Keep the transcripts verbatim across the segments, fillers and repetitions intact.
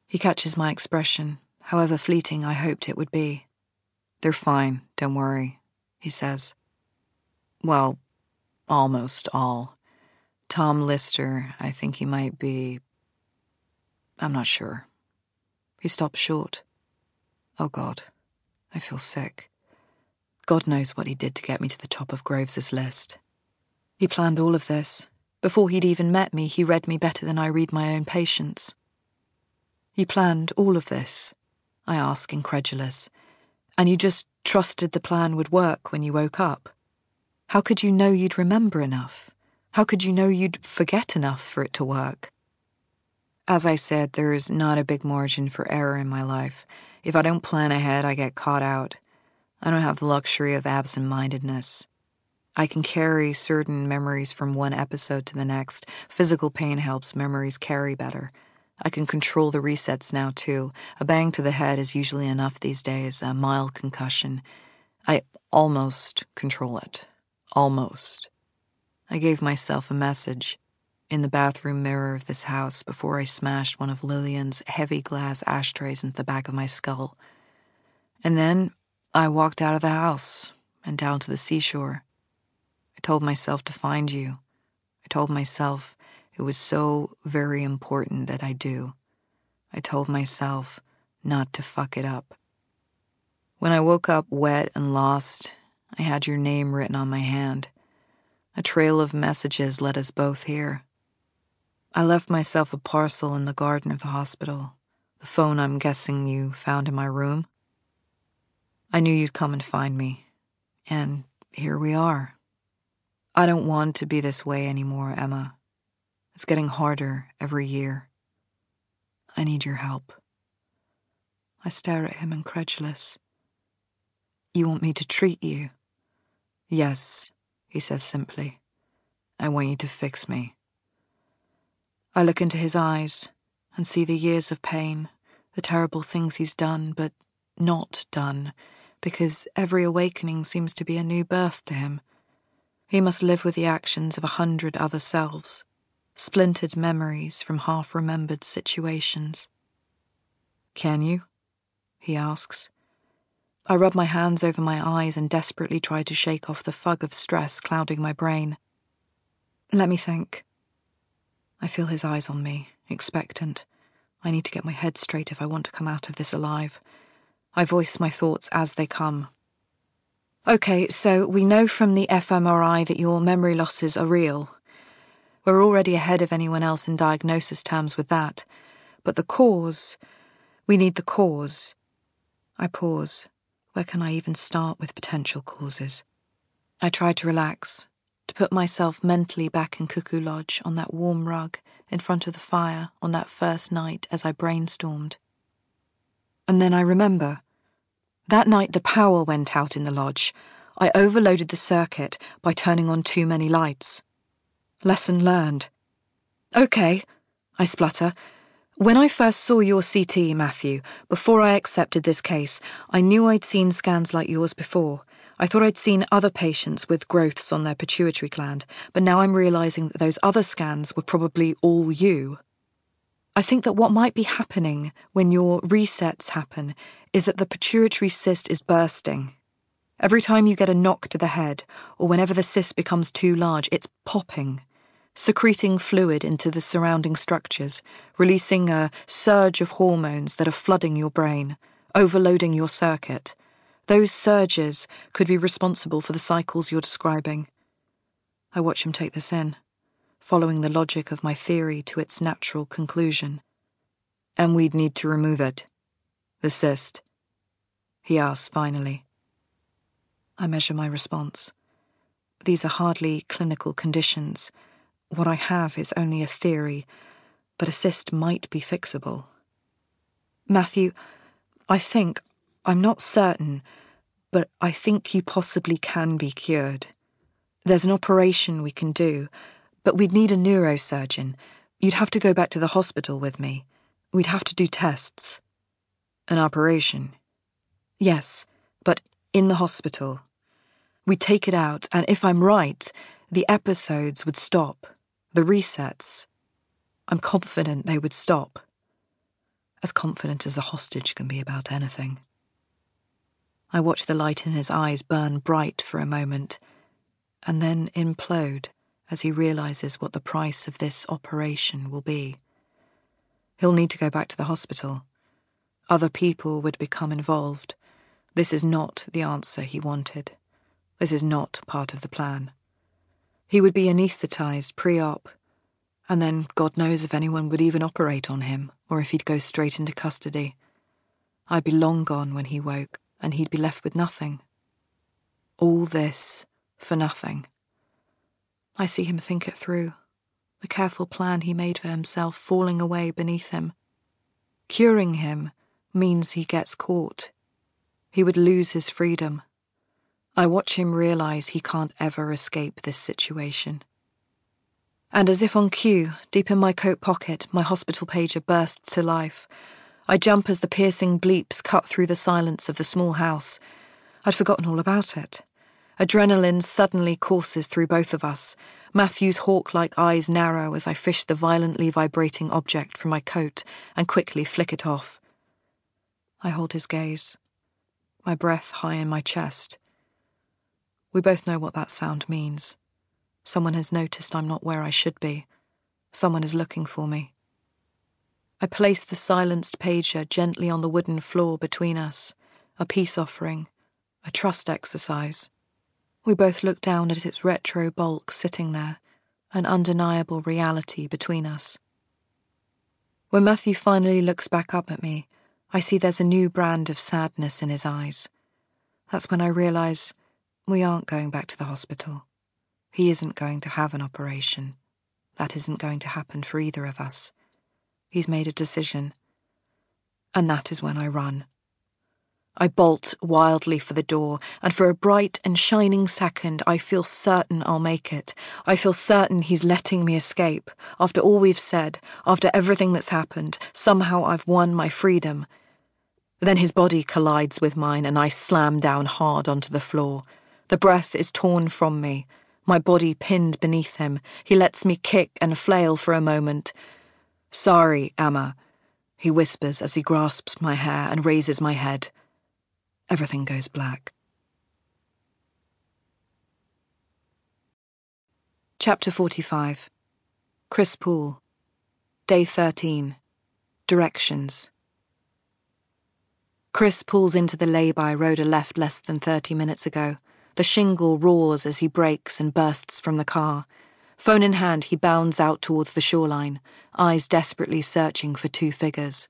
He catches my expression, however fleeting I hoped it would be. "They're fine, don't worry," he says. "Well, almost all. Tom Lister, I think he might be... I'm not sure." He stops short. Oh God, I feel sick. God knows what he did to get me to the top of Groves's list. He planned all of this. Before he'd even met me, he read me better than I read my own patients. "You planned all of this?" I ask, incredulous. "And you just trusted the plan would work when you woke up? How could you know you'd remember enough? How could you know you'd forget enough for it to work?" As I said, there's not a big margin for error in my life. If I don't plan ahead, I get caught out. I don't have the luxury of absent-mindedness. I can carry certain memories from one episode to the next. Physical pain helps memories carry better. I can control the resets now, too. A bang to the head is usually enough these days, a mild concussion. I almost control it. Almost. I gave myself a message in the bathroom mirror of this house before I smashed one of Lillian's heavy glass ashtrays into the back of my skull. And then I walked out of the house and down to the seashore. I told myself to find you. I told myself it was so very important that I do. I told myself not to fuck it up. When I woke up wet and lost, I had your name written on my hand. A trail of messages led us both here. I left myself a parcel in the garden of the hospital, the phone I'm guessing you found in my room. I knew you'd come and find me, and here we are. I don't want to be this way anymore, Emma. It's getting harder every year. I need your help. I stare at him incredulous. You want me to treat you? Yes, he says simply. I want you to fix me. I look into his eyes and see the years of pain, the terrible things he's done but not done, because every awakening seems to be a new birth to him. He must live with the actions of a hundred other selves, splintered memories from half-remembered situations. Can you? He asks. I rub my hands over my eyes and desperately try to shake off the fog of stress clouding my brain. Let me think. I feel his eyes on me, expectant. I need to get my head straight if I want to come out of this alive. I voice my thoughts as they come. Okay, so we know from the f M R I that your memory losses are real. We're already ahead of anyone else in diagnosis terms with that. But the cause... We need the cause. I pause. Where can I even start with potential causes? I try to relax, to put myself mentally back in Cuckoo Lodge on that warm rug in front of the fire on that first night as I brainstormed. And then I remember. That night the power went out in the lodge. I overloaded the circuit by turning on too many lights. Lesson learned. Okay, I splutter. When I first saw your C T, Matthew, before I accepted this case, I knew I'd seen scans like yours before. I thought I'd seen other patients with growths on their pituitary gland, but now I'm realising that those other scans were probably all you. I think that what might be happening when your resets happen is that the pituitary cyst is bursting. Every time you get a knock to the head, or whenever the cyst becomes too large, it's popping, secreting fluid into the surrounding structures, releasing a surge of hormones that are flooding your brain, overloading your circuit. Those surges could be responsible for the cycles you're describing. I watch him take this in, following the logic of my theory to its natural conclusion. And we'd need to remove it. The cyst. He asks finally. I measure my response. These are hardly clinical conditions. What I have is only a theory, but a cyst might be fixable. Matthew, I think, I'm not certain, but I think you possibly can be cured. There's an operation we can do, but we'd need a neurosurgeon. You'd have to go back to the hospital with me. We'd have to do tests. An operation? Yes, but in the hospital. We'd take it out, and if I'm right, the episodes would stop. The resets. I'm confident they would stop. as confident as a hostage can be about anything. I watch the light in his eyes burn bright for a moment, and then implode as he realizes what the price of this operation will be. He'll need to go back to the hospital. Other people would become involved. This is not the answer he wanted. This is not part of the plan. He would be anaesthetized pre-op, and then God knows if anyone would even operate on him, or if he'd go straight into custody. I'd be long gone when he woke, and he'd be left with nothing. All this for nothing. I see him think it through, the careful plan he made for himself falling away beneath him. Curing him means he gets caught. He would lose his freedom. I watch him realize he can't ever escape this situation. And as if on cue, deep in my coat pocket, my hospital pager bursts to life. I jump as the piercing bleeps cut through the silence of the small house. I'd forgotten all about it. Adrenaline suddenly courses through both of us. Matthew's hawk-like eyes narrow as I fish the violently vibrating object from my coat and quickly flick it off. I hold his gaze, my breath high in my chest. We both know what that sound means. Someone has noticed I'm not where I should be. Someone is looking for me. I place the silenced pager gently on the wooden floor between us, a peace offering, a trust exercise. We both look down at its retro bulk sitting there, an undeniable reality between us. When Matthew finally looks back up at me, I see there's a new brand of sadness in his eyes. That's when I realize we aren't going back to the hospital. He isn't going to have an operation. That isn't going to happen for either of us. He's made a decision. And that is when I run. I bolt wildly for the door, and for a bright and shining second I feel certain I'll make it. I feel certain he's letting me escape. After all we've said, after everything that's happened, somehow I've won my freedom. Then his body collides with mine and I slam down hard onto the floor. The breath is torn from me, my body pinned beneath him. He lets me kick and flail for a moment. "Sorry, Emma," he whispers as he grasps my hair and raises my head. Everything goes black. Chapter forty-five. Chris Poole. Day thirteen. Directions. Chris pulls into the lay-by Rhoda left less than thirty minutes ago. The shingle roars as he brakes and bursts from the car. Phone in hand, he bounds out towards the shoreline, eyes desperately searching for two figures.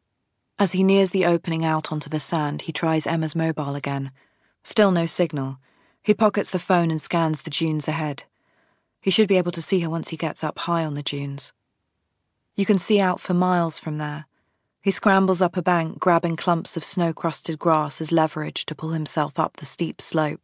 As he nears the opening out onto the sand, he tries Emma's mobile again. Still no signal. He pockets the phone and scans the dunes ahead. He should be able to see her once he gets up high on the dunes. You can see out for miles from there. He scrambles up a bank, grabbing clumps of snow-crusted grass as leverage to pull himself up the steep slope.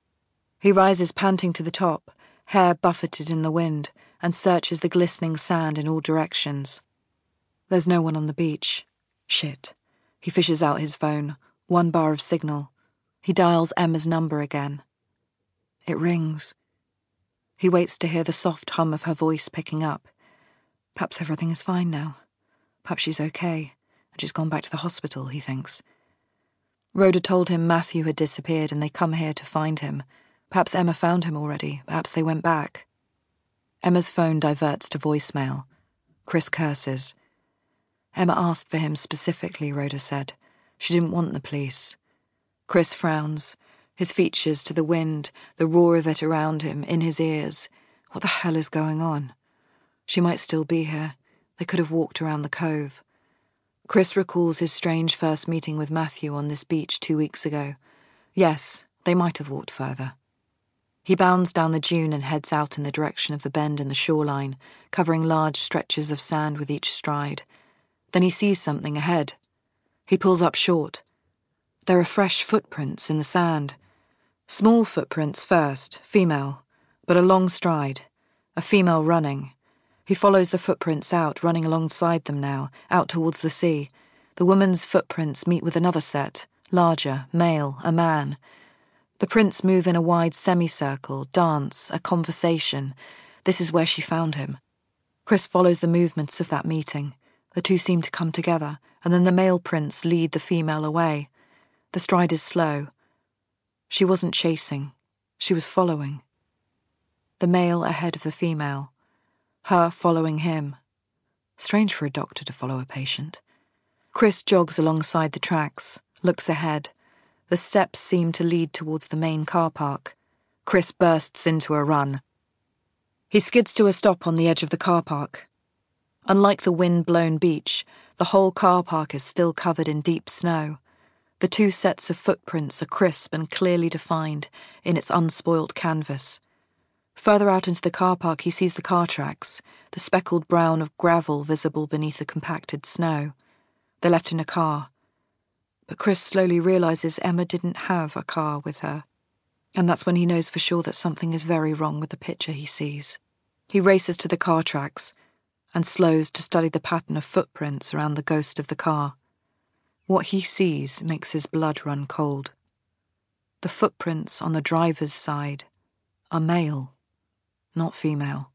He rises panting to the top, hair buffeted in the wind, and searches the glistening sand in all directions. There's no one on the beach. Shit. He fishes out his phone, one bar of signal. He dials Emma's number again. It rings. He waits to hear the soft hum of her voice picking up. Perhaps everything is fine now. Perhaps she's okay, and she's gone back to the hospital, he thinks. Rhoda told him Matthew had disappeared and they'd come here to find him. Perhaps Emma found him already. Perhaps they went back. Emma's phone diverts to voicemail. Chris curses. Emma asked for him specifically, Rhoda said. She didn't want the police. Chris frowns, his features to the wind, the roar of it around him, in his ears. What the hell is going on? She might still be here. They could have walked around the cove. Chris recalls his strange first meeting with Matthew on this beach two weeks ago. Yes, they might have walked further. He bounds down the dune and heads out in the direction of the bend in the shoreline, covering large stretches of sand with each stride. Then he sees something ahead. He pulls up short. There are fresh footprints in the sand. Small footprints first, female, but a long stride. A female running. He follows the footprints out, running alongside them now, out towards the sea. The woman's footprints meet with another set, larger, male, a man. The prints move in a wide semicircle, dance, a conversation. This is where she found him. Chris follows the movements of that meeting. The two seem to come together, and then the male prints lead the female away. The stride is slow. She wasn't chasing. She was following. The male ahead of the female. Her following him. Strange for a doctor to follow a patient. Chris jogs alongside the tracks, looks ahead. The steps seem to lead towards the main car park. Chris bursts into a run. He skids to a stop on the edge of the car park. Unlike the wind-blown beach, the whole car park is still covered in deep snow. The two sets of footprints are crisp and clearly defined in its unspoilt canvas. Further out into the car park he sees the car tracks, the speckled brown of gravel visible beneath the compacted snow. They're left in a car. But Chris slowly realizes Emma didn't have a car with her. And that's when he knows for sure that something is very wrong with the picture he sees. He races to the car tracks and slows to study the pattern of footprints around the ghost of the car. What he sees makes his blood run cold. The footprints on the driver's side are male, not female.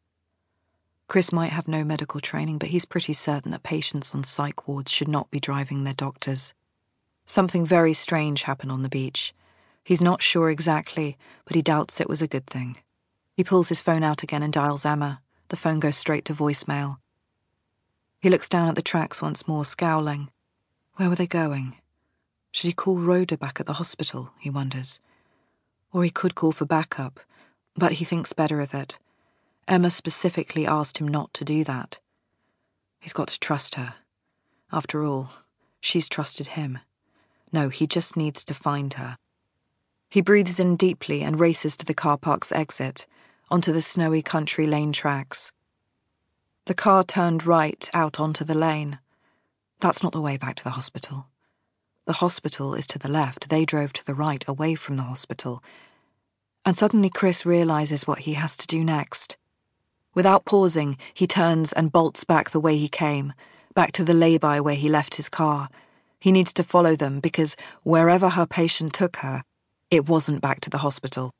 Chris might have no medical training, but he's pretty certain that patients on psych wards should not be driving their doctors. Something very strange happened on the beach. He's not sure exactly, but he doubts it was a good thing. He pulls his phone out again and dials Emma. The phone goes straight to voicemail. He looks down at the tracks once more, scowling. Where were they going? Should he call Rhoda back at the hospital, he wonders. Or he could call for backup, but he thinks better of it. Emma specifically asked him not to do that. He's got to trust her. After all, she's trusted him. No, he just needs to find her. He breathes in deeply and races to the car park's exit, onto the snowy country lane tracks. The car turned right out onto the lane. That's not the way back to the hospital. The hospital is to the left. They drove to the right, away from the hospital. And suddenly Chris realizes what he has to do next. Without pausing, he turns and bolts back the way he came, back to the lay-by where he left his car. He needs to follow them because wherever her patient took her, it wasn't back to the hospital.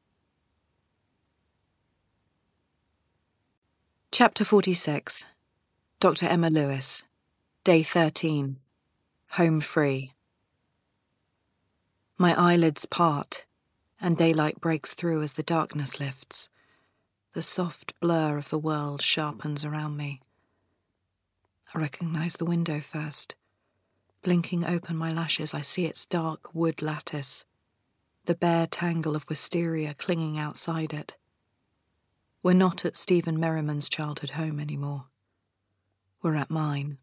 Chapter forty-six. Doctor Emma Lewis. Day thirteen. Home free. My eyelids part, and daylight breaks through as the darkness lifts. The soft blur of the world sharpens around me. I recognize the window first. Blinking open my lashes, I see its dark wood lattice, the bare tangle of wisteria clinging outside it. We're not at Stephen Merriman's childhood home anymore. We're at mine.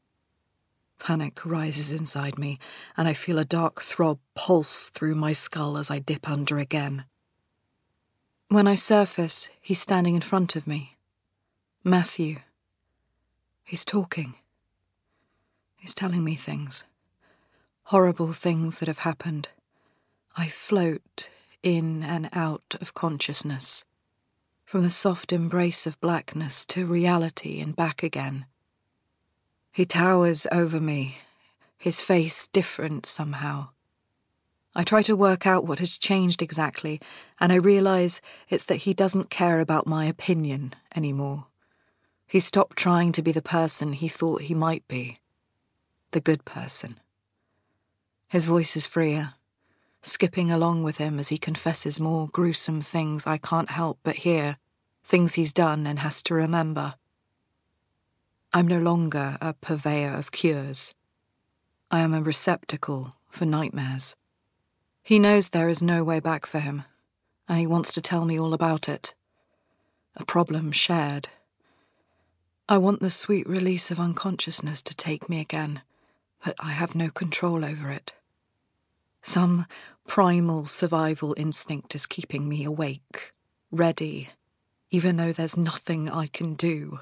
Panic rises inside me, and I feel a dark throb pulse through my skull as I dip under again. When I surface, he's standing in front of me. Matthew. He's talking. He's telling me things. Horrible things that have happened. I float in and out of consciousness, from the soft embrace of blackness to reality and back again. He towers over me, his face different somehow. I try to work out what has changed exactly, and I realize it's that he doesn't care about my opinion anymore. He stopped trying to be the person he thought he might be. The good person. His voice is freer, skipping along with him as he confesses more gruesome things I can't help but hear, things he's done and has to remember. I'm no longer a purveyor of cures. I am a receptacle for nightmares. He knows there is no way back for him, and he wants to tell me all about it. A problem shared. I want the sweet release of unconsciousness to take me again, but I have no control over it. Some primal survival instinct is keeping me awake, ready, even though there's nothing I can do.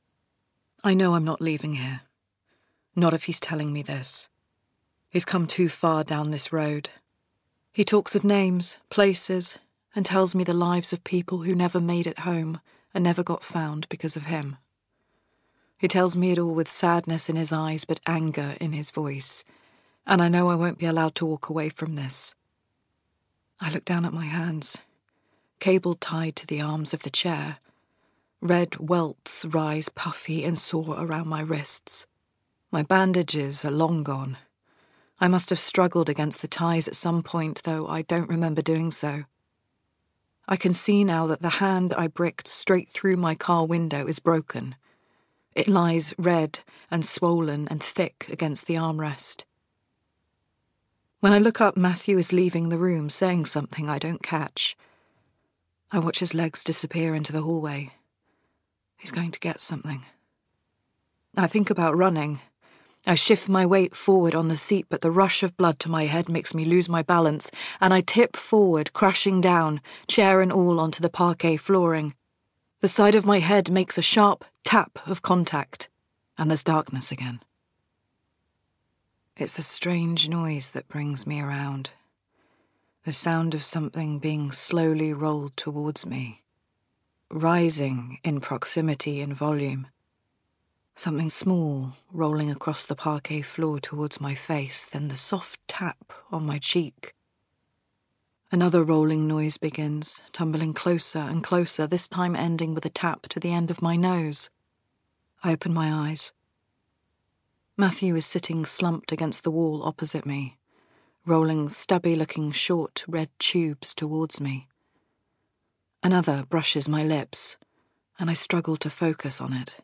I know I'm not leaving here. Not if he's telling me this. He's come too far down this road. He talks of names, places, and tells me the lives of people who never made it home and never got found because of him. He tells me it all with sadness in his eyes but anger in his voice, and I know I won't be allowed to walk away from this. I look down at my hands, cable tied to the arms of the chair. Red welts rise puffy and sore around my wrists. My bandages are long gone. I must have struggled against the ties at some point, though I don't remember doing so. I can see now that the hand I bricked straight through my car window is broken. It lies red and swollen and thick against the armrest. When I look up, Matthew is leaving the room, saying something I don't catch. I watch his legs disappear into the hallway. He's going to get something. I think about running. I shift my weight forward on the seat, but the rush of blood to my head makes me lose my balance, and I tip forward, crashing down, chair and all, onto the parquet flooring. The side of my head makes a sharp tap of contact, and there's darkness again. It's a strange noise that brings me around. The sound of something being slowly rolled towards me, rising in proximity and volume. Something small rolling across the parquet floor towards my face, then the soft tap on my cheek. Another rolling noise begins, tumbling closer and closer, this time ending with a tap to the end of my nose. I open my eyes. Matthew is sitting slumped against the wall opposite me, rolling stubby-looking short red tubes towards me. Another brushes my lips, and I struggle to focus on it.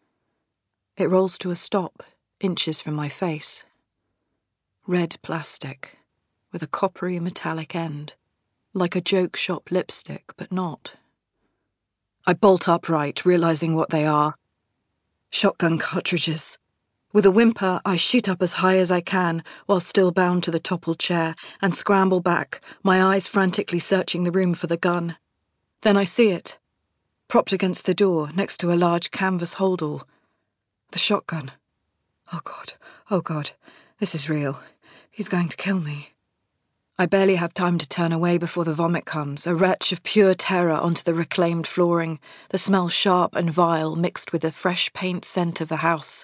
It rolls to a stop, inches from my face. Red plastic, with a coppery metallic end, like a joke shop lipstick, but not. I bolt upright, realizing what they are. Shotgun cartridges. With a whimper, I shoot up as high as I can, while still bound to the toppled chair, and scramble back, my eyes frantically searching the room for the gun. Then I see it, propped against the door, next to a large canvas holdall. The shotgun. Oh God, oh God, this is real. He's going to kill me. I barely have time to turn away before the vomit comes, a retch of pure terror onto the reclaimed flooring, the smell sharp and vile mixed with the fresh paint scent of the house.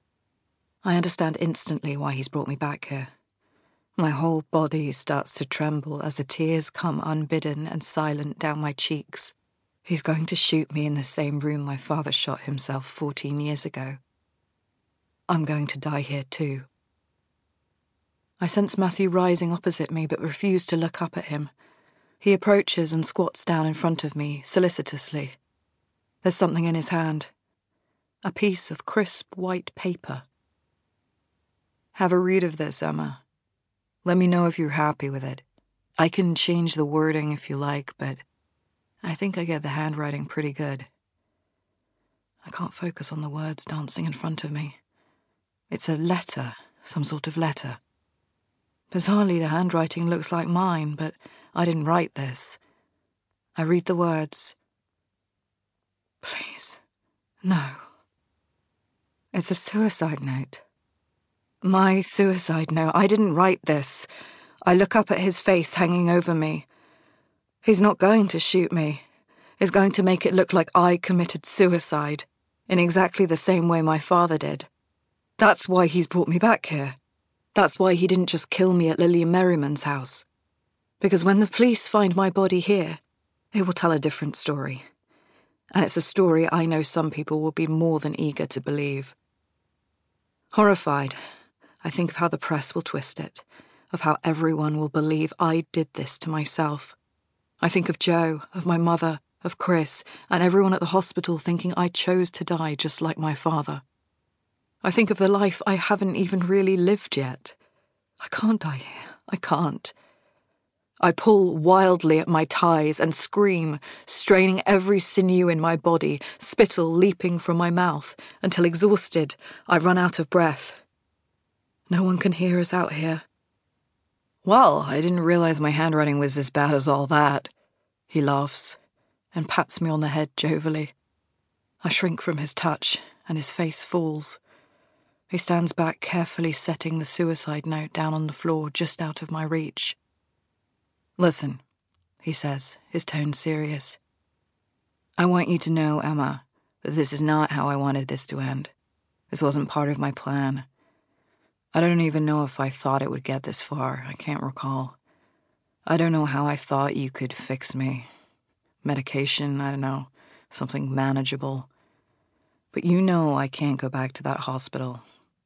I understand instantly why he's brought me back here. My whole body starts to tremble as the tears come unbidden and silent down my cheeks. He's going to shoot me in the same room my father shot himself fourteen years ago. I'm going to die here too. I sense Matthew rising opposite me, but refuse to look up at him. He approaches and squats down in front of me, solicitously. There's something in his hand. A piece of crisp white paper. Have a read of this, Emma. Let me know if you're happy with it. I can change the wording if you like, but I think I get the handwriting pretty good. I can't focus on the words dancing in front of me. It's a letter, some sort of letter. Bizarrely, the handwriting looks like mine, but I didn't write this. I read the words. Please, no. It's a suicide note. My suicide note. I didn't write this. I look up at his face hanging over me. He's not going to shoot me. He's going to make it look like I committed suicide, in exactly the same way my father did. That's why he's brought me back here. That's why he didn't just kill me at Lillian Merriman's house. Because when the police find my body here, it will tell a different story. And it's a story I know some people will be more than eager to believe. Horrified, I think of how the press will twist it, of how everyone will believe I did this to myself. I think of Joe, of my mother, of Chris, and everyone at the hospital thinking I chose to die just like my father. I think of the life I haven't even really lived yet. I can't die here. I can't. I pull wildly at my ties and scream, straining every sinew in my body, spittle leaping from my mouth, until exhausted, I run out of breath. No one can hear us out here. Well, I didn't realize my handwriting was as bad as all that. He laughs and pats me on the head jovially. I shrink from his touch, and his face falls. He stands back, carefully setting the suicide note down on the floor just out of my reach. Listen, he says, his tone serious. I want you to know, Emma, that this is not how I wanted this to end. This wasn't part of my plan. I don't even know if I thought it would get this far. I can't recall. I don't know how I thought you could fix me. Medication, I don't know. something manageable. But you know I can't go back to that hospital.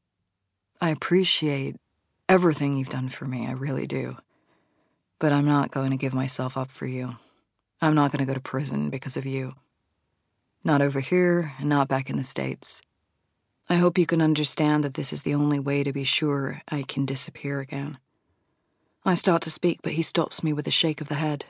I appreciate everything you've done for me, I really do. But I'm not going to give myself up for you. I'm not going to go to prison because of you. Not over here, and not back in the States. I hope you can understand that this is the only way to be sure I can disappear again. I start to speak, but he stops me with a shake of the head.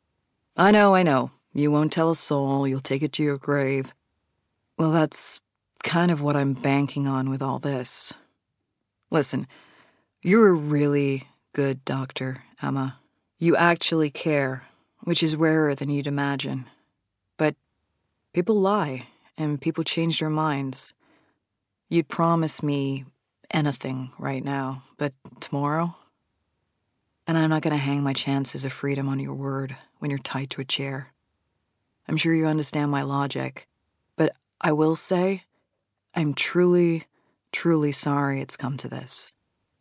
I know, I know. You won't tell a soul, you'll take it to your grave. Well, that's kind of what I'm banking on with all this. Listen, you're a really good doctor, Emma. You actually care, which is rarer than you'd imagine. But people lie, and people change their minds. You'd promise me anything right now, but tomorrow? And I'm not going to hang my chances of freedom on your word when you're tied to a chair. I'm sure you understand my logic, but I will say, I'm truly, truly sorry it's come to this.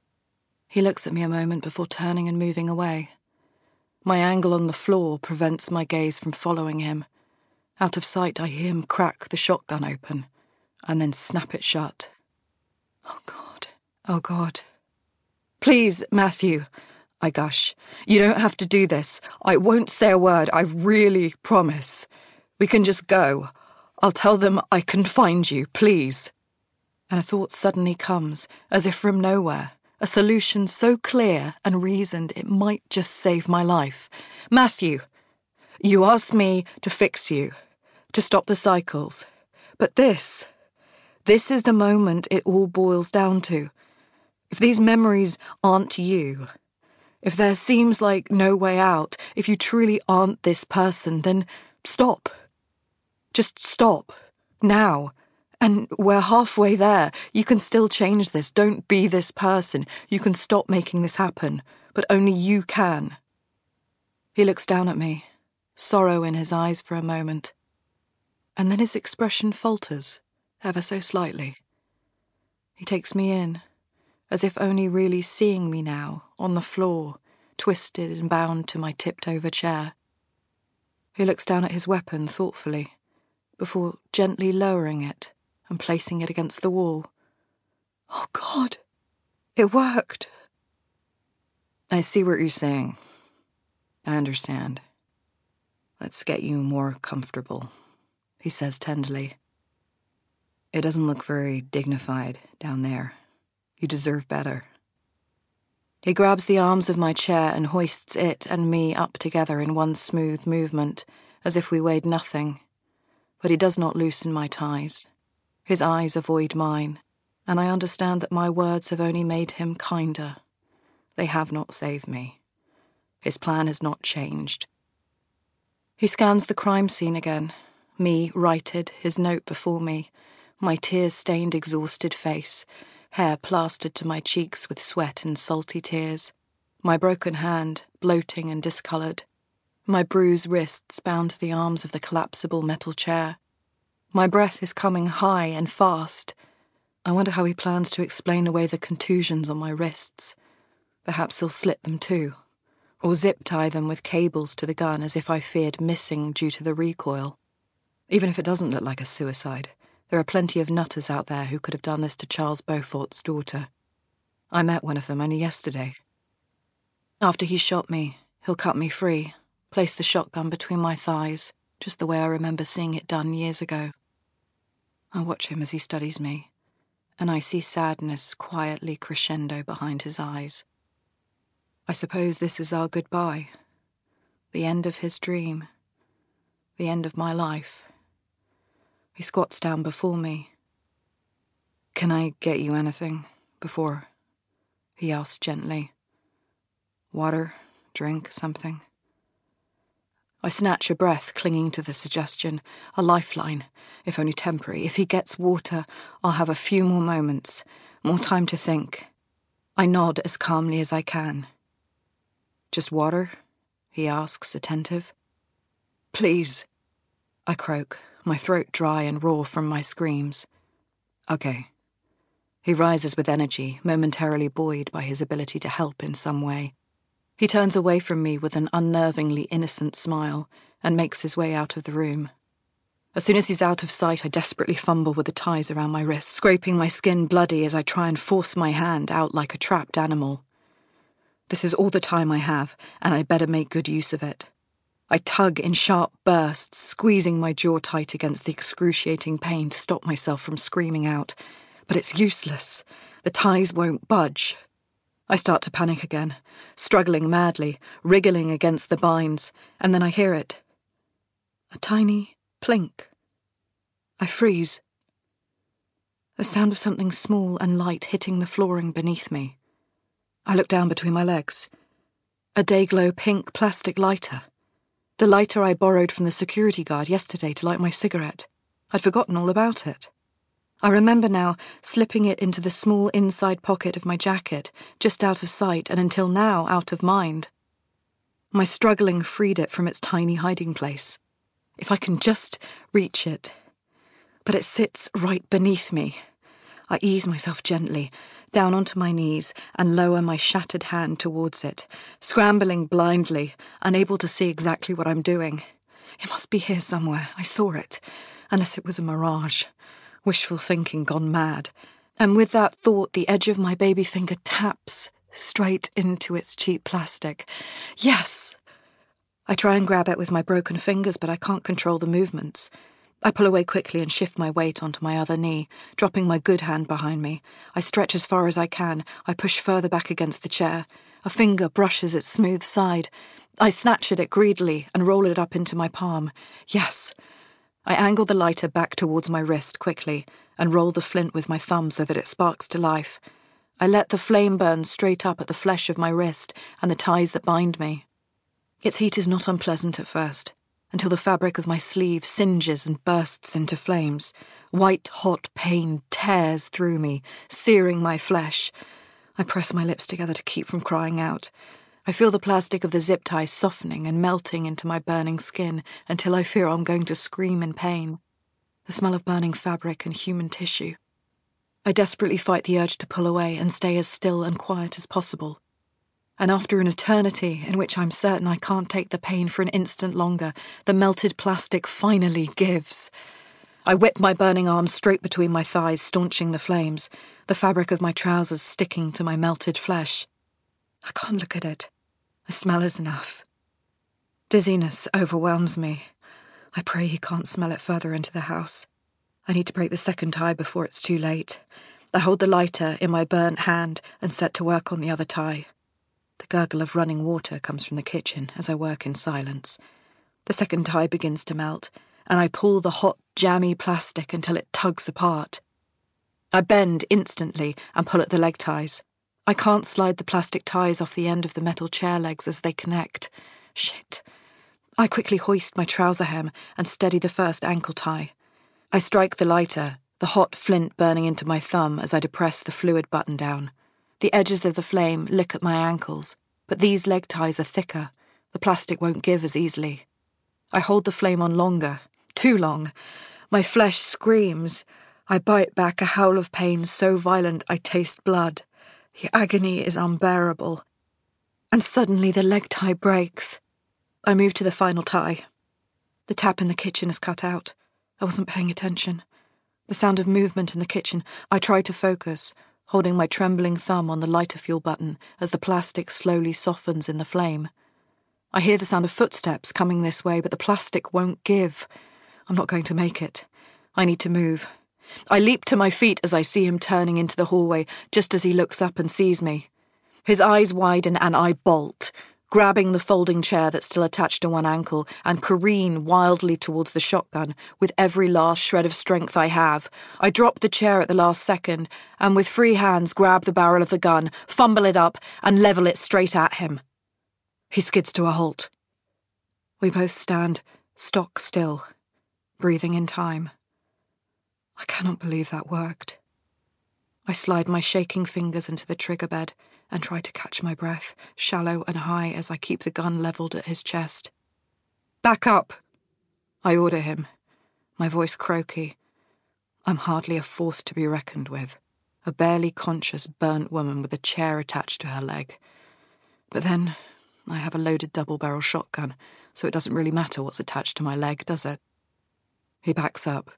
He looks at me a moment before turning and moving away. My angle on the floor prevents my gaze from following him. Out of sight, I hear him crack the shotgun open and then snap it shut. Oh, God. Oh, God. Please, Matthew, I gush. You don't have to do this. I won't say a word. I really promise. We can just go. I'll tell them I can find you, please. And a thought suddenly comes, as if from nowhere. A solution so clear and reasoned it might just save my life. Matthew, you asked me to fix you, to stop the cycles. But this, this is the moment it all boils down to. If these memories aren't you, if there seems like no way out, if you truly aren't this person, then stop. Just stop. Now. And we're halfway there. You can still change this. Don't be this person. You can stop making this happen. But only you can. He looks down at me, sorrow in his eyes for a moment. And then his expression falters, ever so slightly. He takes me in, as if only really seeing me now, on the floor, twisted and bound to my tipped-over chair. He looks down at his weapon thoughtfully, before gently lowering it and placing it against the wall. Oh, God! It worked! I see what you're saying. I understand. Let's get you more comfortable, he says tenderly. It doesn't look very dignified down there. You deserve better. He grabs the arms of my chair and hoists it and me up together in one smooth movement, as if we weighed nothing. But he does not loosen my ties. His eyes avoid mine, and I understand that my words have only made him kinder. They have not saved me. His plan has not changed. He scans the crime scene again, me righted, his note before me, my tear-stained, exhausted face, hair plastered to my cheeks with sweat and salty tears, my broken hand, bloating and discoloured, my bruised wrists bound to the arms of the collapsible metal chair. My breath is coming high and fast. I wonder how he plans to explain away the contusions on my wrists. Perhaps he'll slit them too, or zip-tie them with cables to the gun as if I feared missing due to the recoil. Even if it doesn't look like a suicide, there are plenty of nutters out there who could have done this to Charles Beaufort's daughter. I met one of them only yesterday. After he's shot me, he'll cut me free, place the shotgun between my thighs, just the way I remember seeing it done years ago. I watch him as he studies me, and I see sadness quietly crescendo behind his eyes. I suppose this is our goodbye, the end of his dream, the end of my life. He squats down before me. Can I get you anything before? He asks gently. Water, drink, something? I snatch a breath, clinging to the suggestion. A lifeline, if only temporary. If he gets water, I'll have a few more moments, more time to think. I nod as calmly as I can. Just water? He asks, attentive. Please, I croak, my throat dry and raw from my screams. Okay. He rises with energy, momentarily buoyed by his ability to help in some way. He turns away from me with an unnervingly innocent smile and makes his way out of the room. As soon as he's out of sight, I desperately fumble with the ties around my wrists, scraping my skin bloody as I try and force my hand out like a trapped animal. This is all the time I have, and I better make good use of it. I tug in sharp bursts, squeezing my jaw tight against the excruciating pain to stop myself from screaming out. But it's useless. The ties won't budge. I start to panic again, struggling madly, wriggling against the binds, and then I hear it. A tiny plink. I freeze. The sound of something small and light hitting the flooring beneath me. I look down between my legs. A Dayglow pink plastic lighter. The lighter I borrowed from the security guard yesterday to light my cigarette. I'd forgotten all about it. I remember now slipping it into the small inside pocket of my jacket, just out of sight and until now out of mind. My struggling freed it from its tiny hiding place. If I can just reach it. But it sits right beneath me. I ease myself gently, down onto my knees, and lower my shattered hand towards it, scrambling blindly, unable to see exactly what I'm doing. It must be here somewhere. I saw it. Unless it was a mirage. Wishful thinking gone mad. And with that thought, the edge of my baby finger taps straight into its cheap plastic. Yes! I try and grab it with my broken fingers, but I can't control the movements. I pull away quickly and shift my weight onto my other knee, dropping my good hand behind me. I stretch as far as I can. I push further back against the chair. A finger brushes its smooth side. I snatch at it greedily and roll it up into my palm. Yes! I angle the lighter back towards my wrist quickly and roll the flint with my thumb so that it sparks to life. I let the flame burn straight up at the flesh of my wrist and the ties that bind me. Its heat is not unpleasant at first, until the fabric of my sleeve singes and bursts into flames. White-hot pain tears through me, searing my flesh. I press my lips together to keep from crying out. I feel the plastic of the zip tie softening and melting into my burning skin until I fear I'm going to scream in pain. The smell of burning fabric and human tissue. I desperately fight the urge to pull away and stay as still and quiet as possible. And after an eternity in which I'm certain I can't take the pain for an instant longer, the melted plastic finally gives. I whip my burning arm straight between my thighs, staunching the flames, the fabric of my trousers sticking to my melted flesh. I can't look at it. The smell is enough. Dizziness overwhelms me. I pray he can't smell it further into the house. I need to break the second tie before it's too late. I hold the lighter in my burnt hand and set to work on the other tie. The gurgle of running water comes from the kitchen as I work in silence. The second tie begins to melt, and I pull the hot, jammy plastic until it tugs apart. I bend instantly and pull at the leg ties. I can't slide the plastic ties off the end of the metal chair legs as they connect. Shit. I quickly hoist my trouser hem and steady the first ankle tie. I strike the lighter, the hot flint burning into my thumb as I depress the fluid button down. The edges of the flame lick at my ankles, but these leg ties are thicker. The plastic won't give as easily. I hold the flame on longer, too long. My flesh screams. I bite back a howl of pain so violent I taste blood. The agony is unbearable. And suddenly the leg tie breaks. I move to the final tie. The tap in the kitchen is cut out. I wasn't paying attention. The sound of movement in the kitchen. I try to focus, holding my trembling thumb on the lighter fuel button as the plastic slowly softens in the flame. I hear the sound of footsteps coming this way, but the plastic won't give. I'm not going to make it. I need to move. I leap to my feet as I see him turning into the hallway, just as he looks up and sees me. His eyes widen and I bolt, grabbing the folding chair that's still attached to one ankle, and careen wildly towards the shotgun with every last shred of strength I have. I drop the chair at the last second, and with free hands grab the barrel of the gun, fumble it up, and level it straight at him. He skids to a halt. We both stand, stock still, breathing in time. I cannot believe that worked. I slide my shaking fingers into the trigger bed and try to catch my breath, shallow and high as I keep the gun levelled at his chest. Back up! I order him, my voice croaky. I'm hardly a force to be reckoned with, a barely conscious burnt woman with a chair attached to her leg. But then, I have a loaded double-barrel shotgun, so it doesn't really matter what's attached to my leg, does it? He backs up.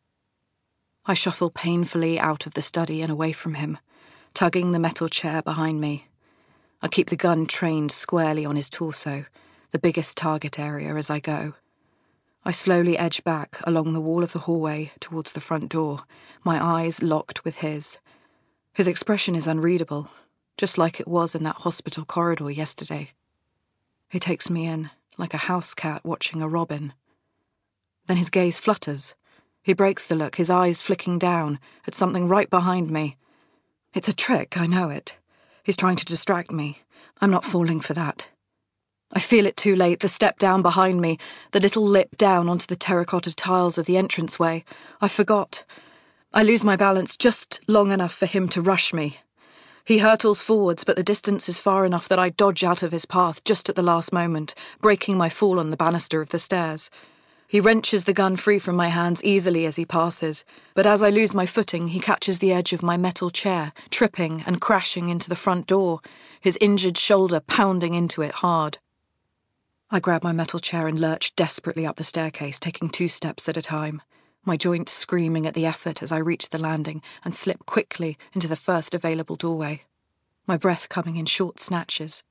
I shuffle painfully out of the study and away from him, tugging the metal chair behind me. I keep the gun trained squarely on his torso, the biggest target area as I go. I slowly edge back along the wall of the hallway towards the front door, my eyes locked with his. His expression is unreadable, just like it was in that hospital corridor yesterday. He takes me in, like a house cat watching a robin. Then his gaze flutters. He breaks the look, his eyes flicking down at something right behind me. It's a trick, I know it. He's trying to distract me. I'm not falling for that. I feel it too late, the step down behind me, the little lip down onto the terracotta tiles of the entranceway. I forgot. I lose my balance just long enough for him to rush me. He hurtles forwards, but the distance is far enough that I dodge out of his path just at the last moment, breaking my fall on the banister of the stairs. He wrenches the gun free from my hands easily as he passes, but as I lose my footing, he catches the edge of my metal chair, tripping and crashing into the front door, his injured shoulder pounding into it hard. I grab my metal chair and lurch desperately up the staircase, taking two steps at a time, my joints screaming at the effort as I reach the landing and slip quickly into the first available doorway, my breath coming in short snatches.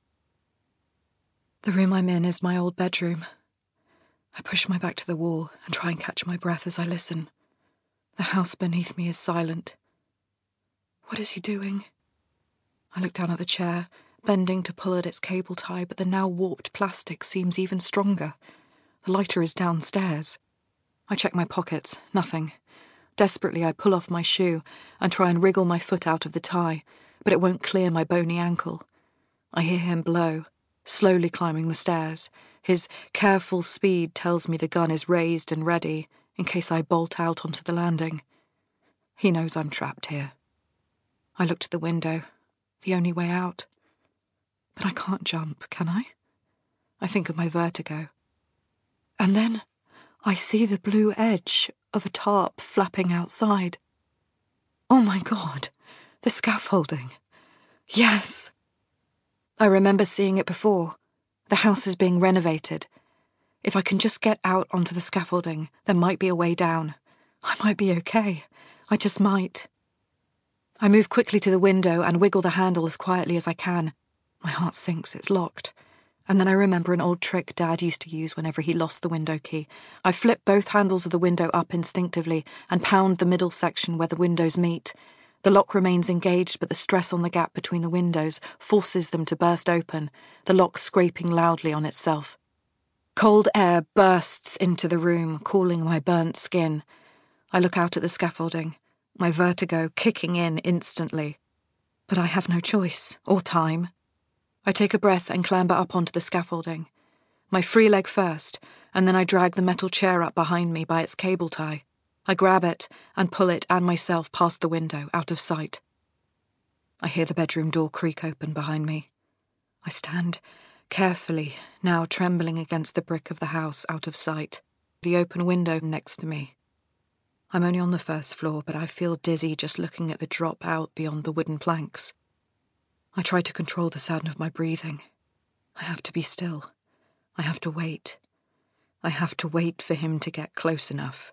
The room I'm in is my old bedroom. I push my back to the wall and try and catch my breath as I listen. The house beneath me is silent. What is he doing? I look down at the chair, bending to pull at its cable tie, but the now warped plastic seems even stronger. The lighter is downstairs. I check my pockets, nothing. Desperately, I pull off my shoe and try and wriggle my foot out of the tie, but it won't clear my bony ankle. I hear him blow, slowly climbing the stairs. His careful speed tells me the gun is raised and ready, in case I bolt out onto the landing. He knows I'm trapped here. I look to the window, the only way out. But I can't jump, can I? I think of my vertigo. And then I see the blue edge of a tarp flapping outside. Oh my God, the scaffolding. Yes! I remember seeing it before. The house is being renovated. If I can just get out onto the scaffolding, there might be a way down. I might be okay. I just might. I move quickly to the window and wiggle the handle as quietly as I can. My heart sinks, it's locked. And then I remember an old trick Dad used to use whenever he lost the window key. I flip both handles of the window up instinctively and pound the middle section where the windows meet. The lock remains engaged, but the stress on the gap between the windows forces them to burst open, the lock scraping loudly on itself. Cold air bursts into the room, cooling my burnt skin. I look out at the scaffolding, my vertigo kicking in instantly. But I have no choice, or time. I take a breath and clamber up onto the scaffolding. My free leg first, and then I drag the metal chair up behind me by its cable tie. I grab it and pull it and myself past the window, out of sight. I hear the bedroom door creak open behind me. I stand carefully, now trembling against the brick of the house, out of sight, the open window next to me. I'm only on the first floor, but I feel dizzy just looking at the drop out beyond the wooden planks. I try to control the sound of my breathing. I have to be still. I have to wait. I have to wait for him to get close enough.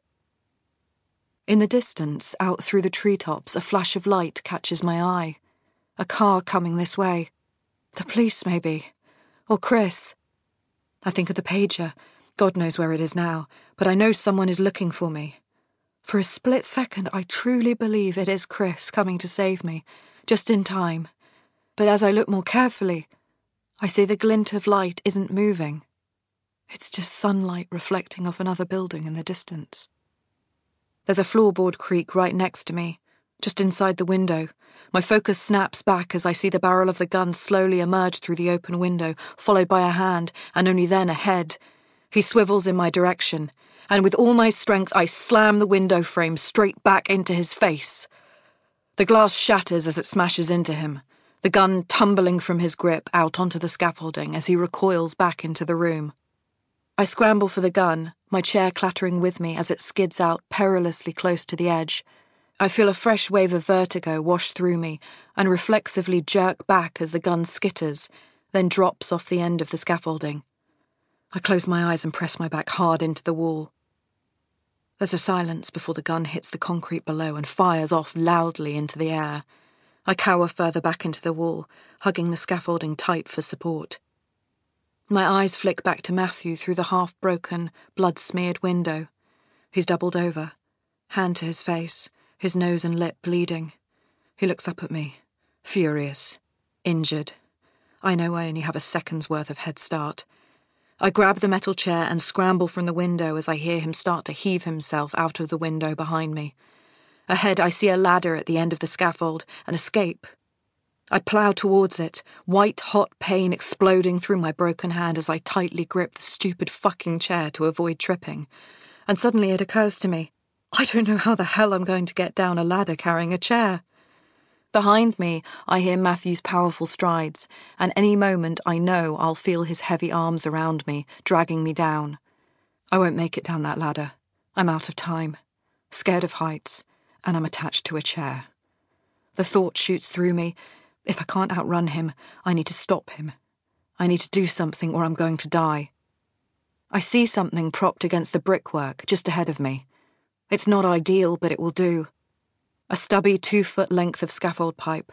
In the distance, out through the treetops, a flash of light catches my eye. A car coming this way. The police, maybe. Or Chris. I think of the pager. God knows where it is now, but I know someone is looking for me. For a split second, I truly believe it is Chris coming to save me, just in time. But as I look more carefully, I see the glint of light isn't moving. It's just sunlight reflecting off another building in the distance. There's a floorboard creak right next to me, just inside the window. My focus snaps back as I see the barrel of the gun slowly emerge through the open window, followed by a hand, and only then a head. He swivels in my direction, and with all my strength I slam the window frame straight back into his face. The glass shatters as it smashes into him, the gun tumbling from his grip out onto the scaffolding as he recoils back into the room. I scramble for the gun, my chair clattering with me as it skids out perilously close to the edge. I feel a fresh wave of vertigo wash through me and reflexively jerk back as the gun skitters, then drops off the end of the scaffolding. I close my eyes and press my back hard into the wall. There's a silence before the gun hits the concrete below and fires off loudly into the air. I cower further back into the wall, hugging the scaffolding tight for support. My eyes flick back to Matthew through the half-broken, blood-smeared window. He's doubled over, hand to his face, his nose and lip bleeding. He looks up at me, furious, injured. I know I only have a second's worth of head start. I grab the metal chair and scramble from the window as I hear him start to heave himself out of the window behind me. Ahead, I see a ladder at the end of the scaffold, an escape. I plough towards it, white-hot pain exploding through my broken hand as I tightly grip the stupid fucking chair to avoid tripping. And suddenly it occurs to me, I don't know how the hell I'm going to get down a ladder carrying a chair. Behind me, I hear Matthew's powerful strides, and any moment I know I'll feel his heavy arms around me, dragging me down. I won't make it down that ladder. I'm out of time, scared of heights, and I'm attached to a chair. The thought shoots through me, if I can't outrun him, I need to stop him. I need to do something or I'm going to die. I see something propped against the brickwork just ahead of me. It's not ideal, but it will do. A stubby two-foot length of scaffold pipe.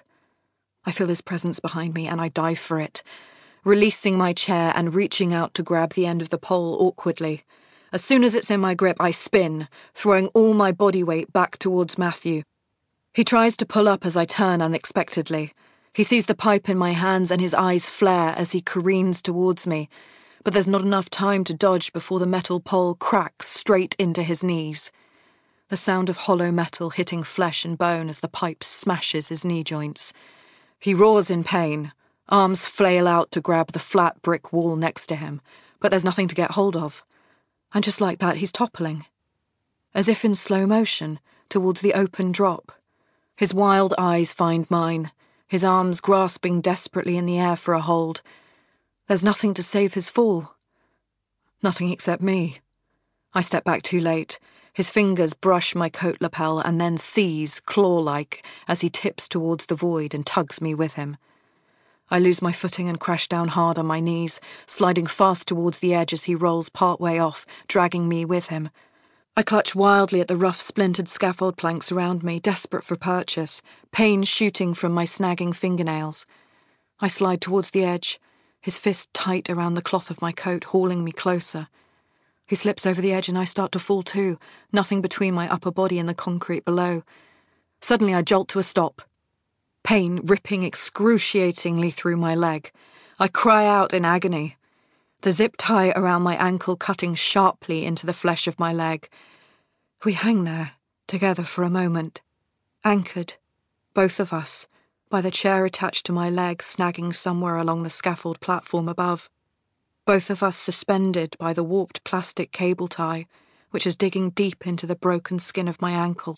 I feel his presence behind me and I dive for it, releasing my chair and reaching out to grab the end of the pole awkwardly. As soon as it's in my grip, I spin, throwing all my body weight back towards Matthew. He tries to pull up as I turn unexpectedly. He sees the pipe in my hands and his eyes flare as he careens towards me, but there's not enough time to dodge before the metal pole cracks straight into his knees. The sound of hollow metal hitting flesh and bone as the pipe smashes his knee joints. He roars in pain, arms flail out to grab the flat brick wall next to him, but there's nothing to get hold of. And just like that, he's toppling. As if in slow motion, towards the open drop. His wild eyes find mine, his arms grasping desperately in the air for a hold. There's nothing to save his fall. Nothing except me. I step back too late. His fingers brush my coat lapel and then seize, claw-like, as he tips towards the void and tugs me with him. I lose my footing and crash down hard on my knees, sliding fast towards the edge as he rolls part-way off, dragging me with him. I clutch wildly at the rough, splintered scaffold planks around me, desperate for purchase, pain shooting from my snagging fingernails. I slide towards the edge, his fist tight around the cloth of my coat, hauling me closer. He slips over the edge and I start to fall too, nothing between my upper body and the concrete below. Suddenly I jolt to a stop. Pain ripping excruciatingly through my leg. I cry out in agony. The zip tie around my ankle cutting sharply into the flesh of my leg. We hang there, together for a moment, anchored, both of us, by the chair attached to my leg snagging somewhere along the scaffold platform above. Both of us suspended by the warped plastic cable tie, which is digging deep into the broken skin of my ankle.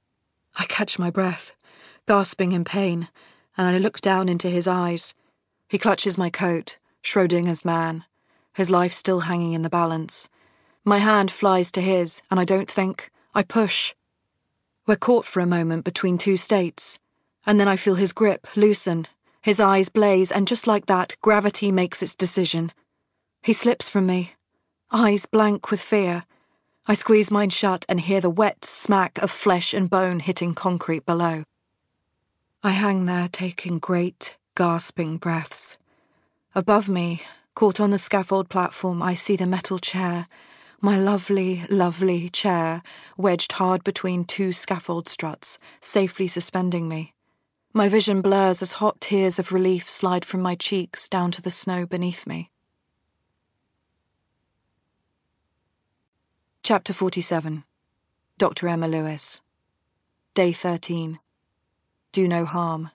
I catch my breath, gasping in pain, and I look down into his eyes. He clutches my coat, Schrodinger's man, his life still hanging in the balance. My hand flies to his, and I don't think. I push. We're caught for a moment between two states, and then I feel his grip loosen, his eyes blaze, and just like that, gravity makes its decision. He slips from me, eyes blank with fear. I squeeze mine shut and hear the wet smack of flesh and bone hitting concrete below. I hang there taking great, gasping breaths. Above me, caught on the scaffold platform, I see the metal chair, my lovely, lovely chair, wedged hard between two scaffold struts, safely suspending me. My vision blurs as hot tears of relief slide from my cheeks down to the snow beneath me. Chapter forty-seven. Doctor Emma Lewis. Day thirteen. Do no harm.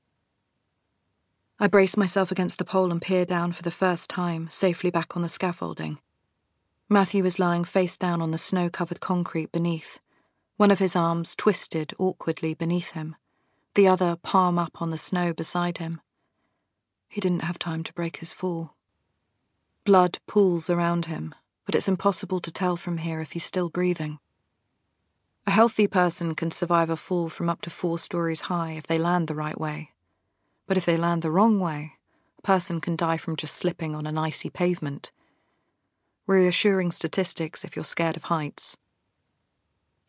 I brace myself against the pole and peer down for the first time, safely back on the scaffolding. Matthew is lying face down on the snow-covered concrete beneath, one of his arms twisted awkwardly beneath him, the other palm up on the snow beside him. He didn't have time to break his fall. Blood pools around him, but it's impossible to tell from here if he's still breathing. A healthy person can survive a fall from up to four stories high if they land the right way. But if they land the wrong way, a person can die from just slipping on an icy pavement. Reassuring statistics if you're scared of heights.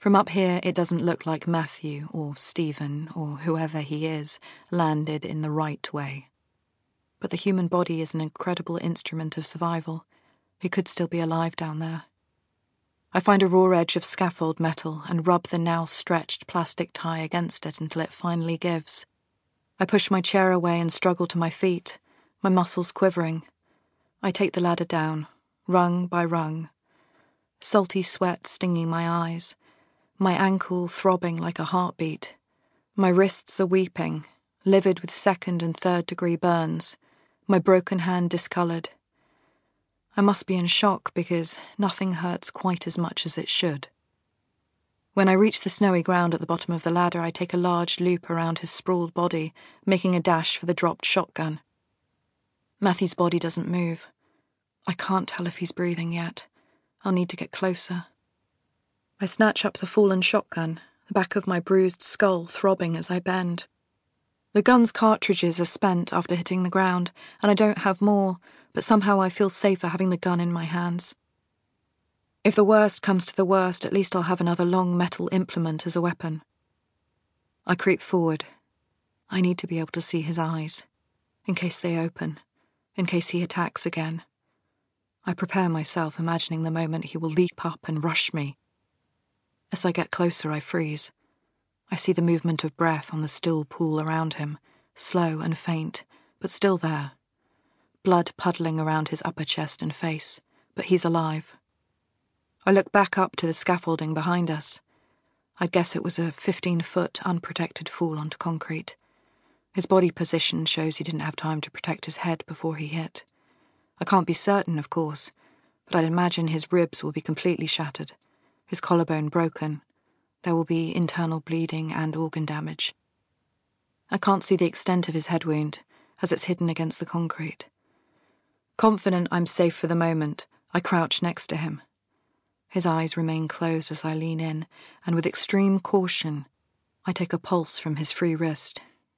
From up here, it doesn't look like Matthew or Stephen or whoever he is landed in the right way. But the human body is an incredible instrument of survival. He could still be alive down there. I find a raw edge of scaffold metal and rub the now stretched plastic tie against it until it finally gives. I push my chair away and struggle to my feet, my muscles quivering. I take the ladder down, rung by rung. Salty sweat stinging my eyes, my ankle throbbing like a heartbeat. My wrists are weeping, livid with second and third degree burns, my broken hand discoloured. I must be in shock because nothing hurts quite as much as it should. When I reach the snowy ground at the bottom of the ladder, I take a large loop around his sprawled body, making a dash for the dropped shotgun. Matthew's body doesn't move. I can't tell if he's breathing yet. I'll need to get closer. I snatch up the fallen shotgun, the back of my bruised skull throbbing as I bend. The gun's cartridges are spent after hitting the ground, and I don't have more, but somehow I feel safer having the gun in my hands. If the worst comes to the worst, at least I'll have another long metal implement as a weapon. I creep forward. I need to be able to see his eyes, in case they open, in case he attacks again. I prepare myself, imagining the moment he will leap up and rush me. As I get closer, I freeze. I see the movement of breath on the still pool around him, slow and faint, but still there. Blood puddling around his upper chest and face, but he's alive. I look back up to the scaffolding behind us. I'd guess it was a fifteen-foot unprotected fall onto concrete. His body position shows he didn't have time to protect his head before he hit. I can't be certain, of course, but I'd imagine his ribs will be completely shattered, his collarbone broken. There will be internal bleeding and organ damage. I can't see the extent of his head wound, as it's hidden against the concrete. Confident I'm safe for the moment, I crouch next to him. His eyes remain closed as I lean in, and with extreme caution, I take a pulse from his free wrist.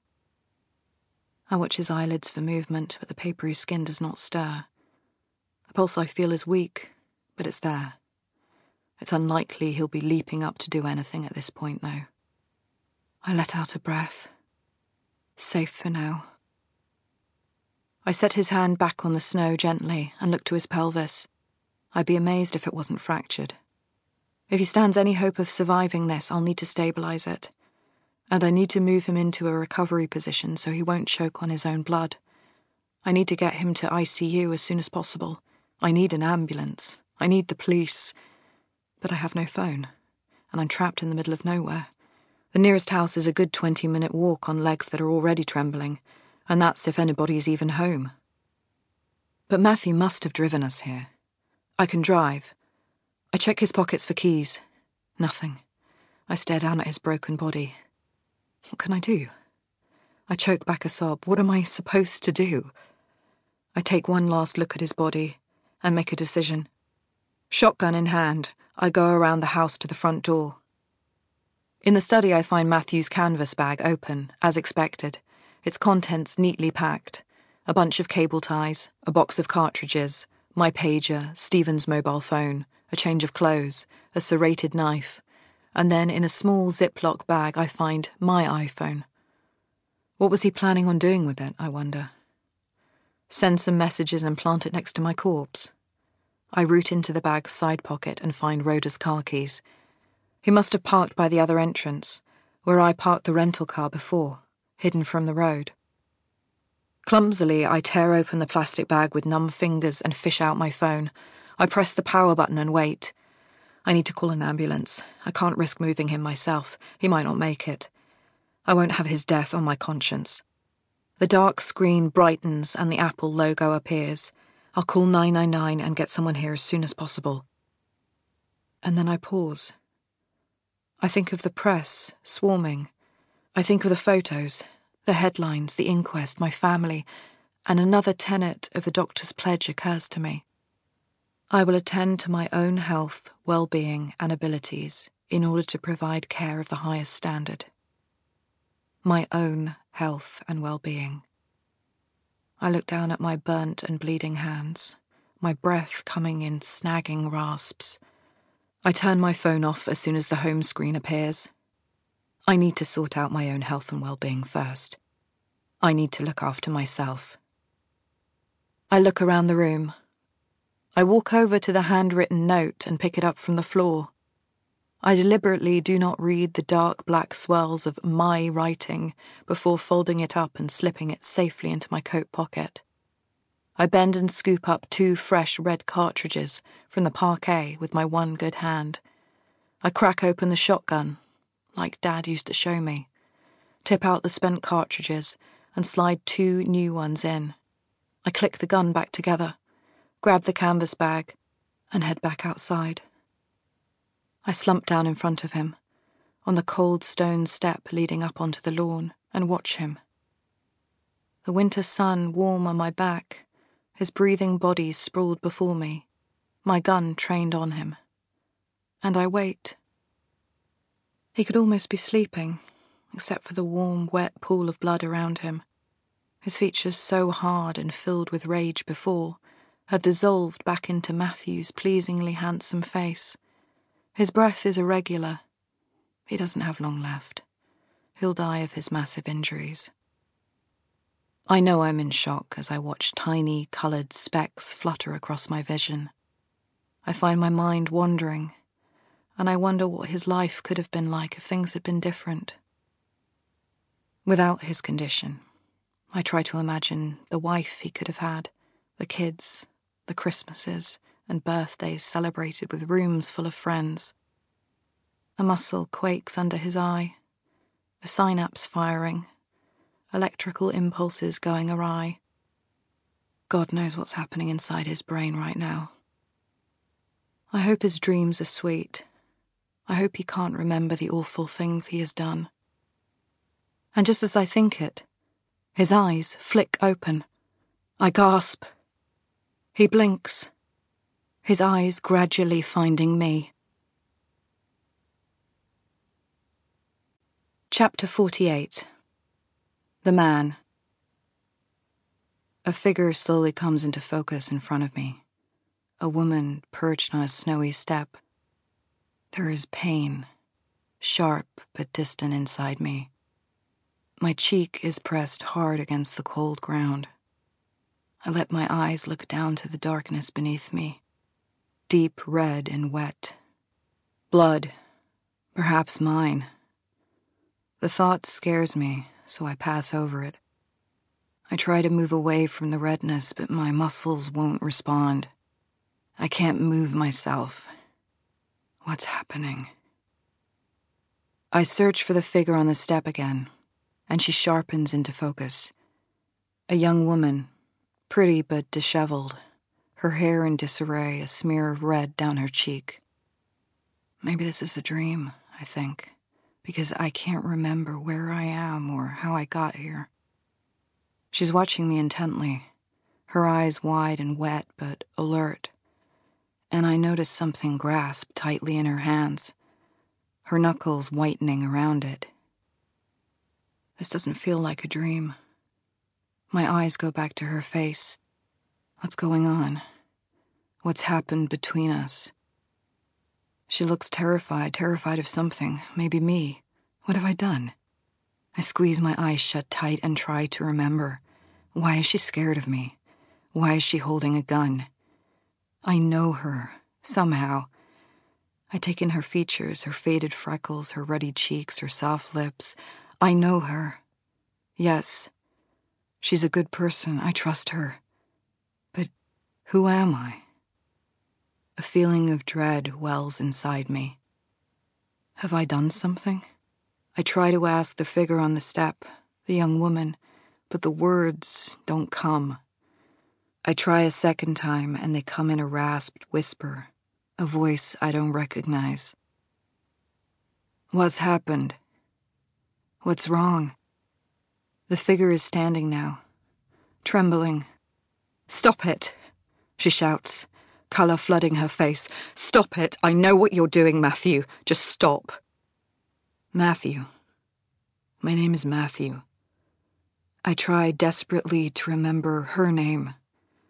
I watch his eyelids for movement, but the papery skin does not stir. The pulse I feel is weak, but it's there. It's unlikely he'll be leaping up to do anything at this point, though. I let out a breath. Safe for now. I set his hand back on the snow gently and look to his pelvis. I'd be amazed if it wasn't fractured. If he stands any hope of surviving this, I'll need to stabilize it. And I need to move him into a recovery position so he won't choke on his own blood. I need to get him to I C U as soon as possible. I need an ambulance. I need the police. But I have no phone, and I'm trapped in the middle of nowhere. The nearest house is a good twenty-minute walk on legs that are already trembling, and that's if anybody's even home. But Matthew must have driven us here. I can drive. I check his pockets for keys. Nothing. I stare down at his broken body. What can I do? I choke back a sob. What am I supposed to do? I take one last look at his body and make a decision. Shotgun in hand, I go around the house to the front door. In the study, I find Matthew's canvas bag open, as expected, its contents neatly packed. A bunch of cable ties, a box of cartridges, my pager, Stephen's mobile phone, a change of clothes, a serrated knife, and then in a small Ziploc bag I find my iPhone. What was he planning on doing with it, I wonder? Send some messages and plant it next to my corpse? I root into the bag's side pocket and find Rhoda's car keys. He must have parked by the other entrance, where I parked the rental car before, hidden from the road. Clumsily, I tear open the plastic bag with numb fingers and fish out my phone. I press the power button and wait. I need to call an ambulance. I can't risk moving him myself. He might not make it. I won't have his death on my conscience. The dark screen brightens and the Apple logo appears. I'll call nine nine nine and get someone here as soon as possible. And then I pause. I think of the press, swarming. I think of the photos, the headlines, the inquest, my family, and another tenet of the doctor's pledge occurs to me. I will attend to my own health, well-being, and abilities in order to provide care of the highest standard. My own health and well-being. I look down at my burnt and bleeding hands, my breath coming in snagging rasps. I turn my phone off as soon as the home screen appears. I need to sort out my own health and well-being first. I need to look after myself. I look around the room. I walk over to the handwritten note and pick it up from the floor. I deliberately do not read the dark black swirls of my writing before folding it up and slipping it safely into my coat pocket. I bend and scoop up two fresh red cartridges from the parquet with my one good hand. I crack open the shotgun, like Dad used to show me, tip out the spent cartridges, and slide two new ones in. I click the gun back together, grab the canvas bag, and head back outside. I slump down in front of him, on the cold stone step leading up onto the lawn, and watch him. The winter sun warm on my back, his breathing body sprawled before me, my gun trained on him. And I wait. He could almost be sleeping, except for the warm, wet pool of blood around him. His features so hard and filled with rage before have dissolved back into Matthew's pleasingly handsome face. His breath is irregular. He doesn't have long left. He'll die of his massive injuries. I know I'm in shock as I watch tiny, coloured specks flutter across my vision. I find my mind wandering, and I wonder what his life could have been like if things had been different. Without his condition, I try to imagine the wife he could have had, the kids, the Christmases and birthdays celebrated with rooms full of friends. A muscle quakes under his eye, a synapse firing, electrical impulses going awry. God knows what's happening inside his brain right now. I hope his dreams are sweet. I hope he can't remember the awful things he has done. And just as I think it, his eyes flick open. I gasp. He blinks, his eyes gradually finding me. Chapter forty-eight. The Man. A figure slowly comes into focus in front of me. A woman perched on a snowy step. There is pain, sharp but distant inside me. My cheek is pressed hard against the cold ground. I let my eyes look down to the darkness beneath me, deep red and wet. Blood, perhaps mine. The thought scares me, so I pass over it. I try to move away from the redness, but my muscles won't respond. I can't move myself. What's happening? I search for the figure on the step again, and she sharpens into focus. A young woman, pretty but disheveled, her hair in disarray, a smear of red down her cheek. Maybe this is a dream, I think, because I can't remember where I am or how I got here. She's watching me intently, her eyes wide and wet but alert, and I notice something grasped tightly in her hands, her knuckles whitening around it. This doesn't feel like a dream. My eyes go back to her face. What's going on? What's happened between us? She looks terrified, terrified of something, maybe me. What have I done? I squeeze my eyes shut tight and try to remember. Why is she scared of me? Why is she holding a gun? I know her, somehow. I take in her features, her faded freckles, her ruddy cheeks, her soft lips. I know her. Yes, she's a good person. I trust her. But who am I? A feeling of dread wells inside me. Have I done something? I try to ask the figure on the step, the young woman, but the words don't come. I try a second time, and they come in a rasped whisper, a voice I don't recognize. What's happened? What's wrong? The figure is standing now, trembling. Stop it, she shouts, color flooding her face. Stop it. I know what you're doing, Matthew. Just stop. Matthew. My name is Matthew. I try desperately to remember her name.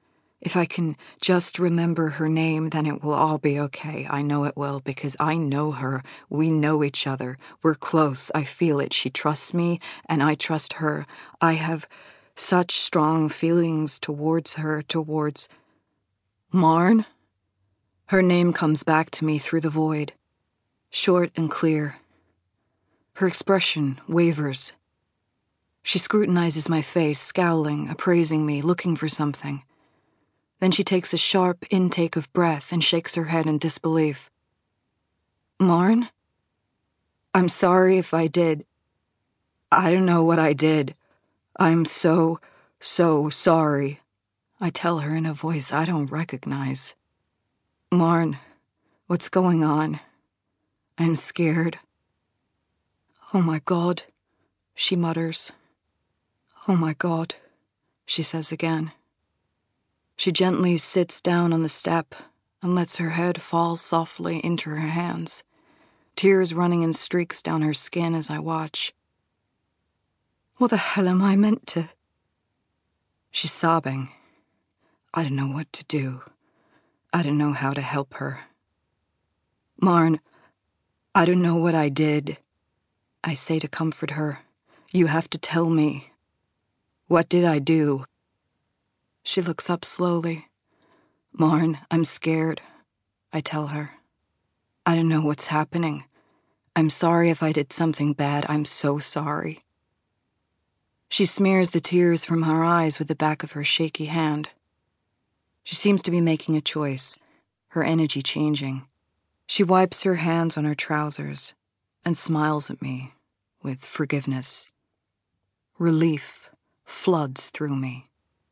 If I can just remember her name, then it will all be okay. I know it will, because I know her. We know each other. We're close. I feel it. She trusts me, and I trust her. I have such strong feelings towards her, towards... Marn? Her name comes back to me through the void, short and clear. Her expression wavers. She scrutinizes my face, scowling, appraising me, looking for something. Then she takes a sharp intake of breath and shakes her head in disbelief. Marn? I'm sorry if I did. I don't know what I did. I'm so, so sorry. I tell her in a voice I don't recognize. Marn, what's going on? I'm scared. Oh my God, she mutters. Oh my God, she says again. She gently sits down on the step and lets her head fall softly into her hands, tears running in streaks down her skin as I watch. What the hell am I meant to... She's sobbing. I don't know what to do. I don't know how to help her. Marn, I don't know what I did. I say to comfort her. You have to tell me. What did I do? She looks up slowly. Marn, I'm scared, I tell her. I don't know what's happening. I'm sorry if I did something bad. I'm so sorry. She smears the tears from her eyes with the back of her shaky hand. She seems to be making a choice, her energy changing. She wipes her hands on her trousers and smiles at me with forgiveness. Relief floods through me.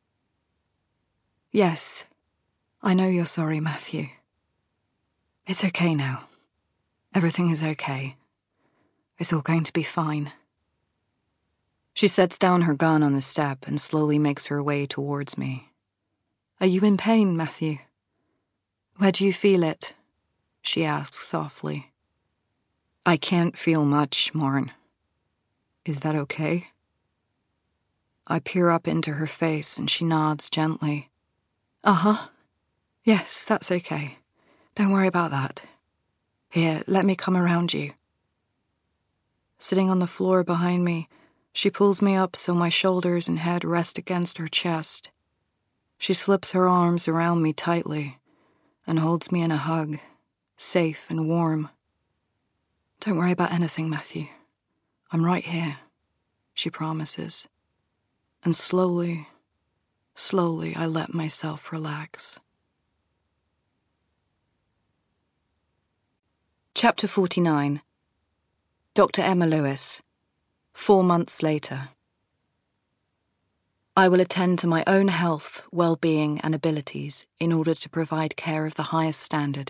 Yes, I know you're sorry, Matthew. It's okay now. Everything is okay. It's all going to be fine. She sets down her gun on the step and slowly makes her way towards me. Are you in pain, Matthew? Where do you feel it? She asks softly. I can't feel much, Marn. Is that okay? I peer up into her face and she nods gently. Uh-huh. Yes, that's okay. Don't worry about that. Here, let me come around you. Sitting on the floor behind me, she pulls me up so my shoulders and head rest against her chest. She slips her arms around me tightly and holds me in a hug, safe and warm. Don't worry about anything, Matthew. I'm right here, she promises. And slowly, slowly I let myself relax. Chapter forty-nine. Doctor Emma Lewis. Four months later. I will attend to my own health, well-being, and abilities in order to provide care of the highest standard.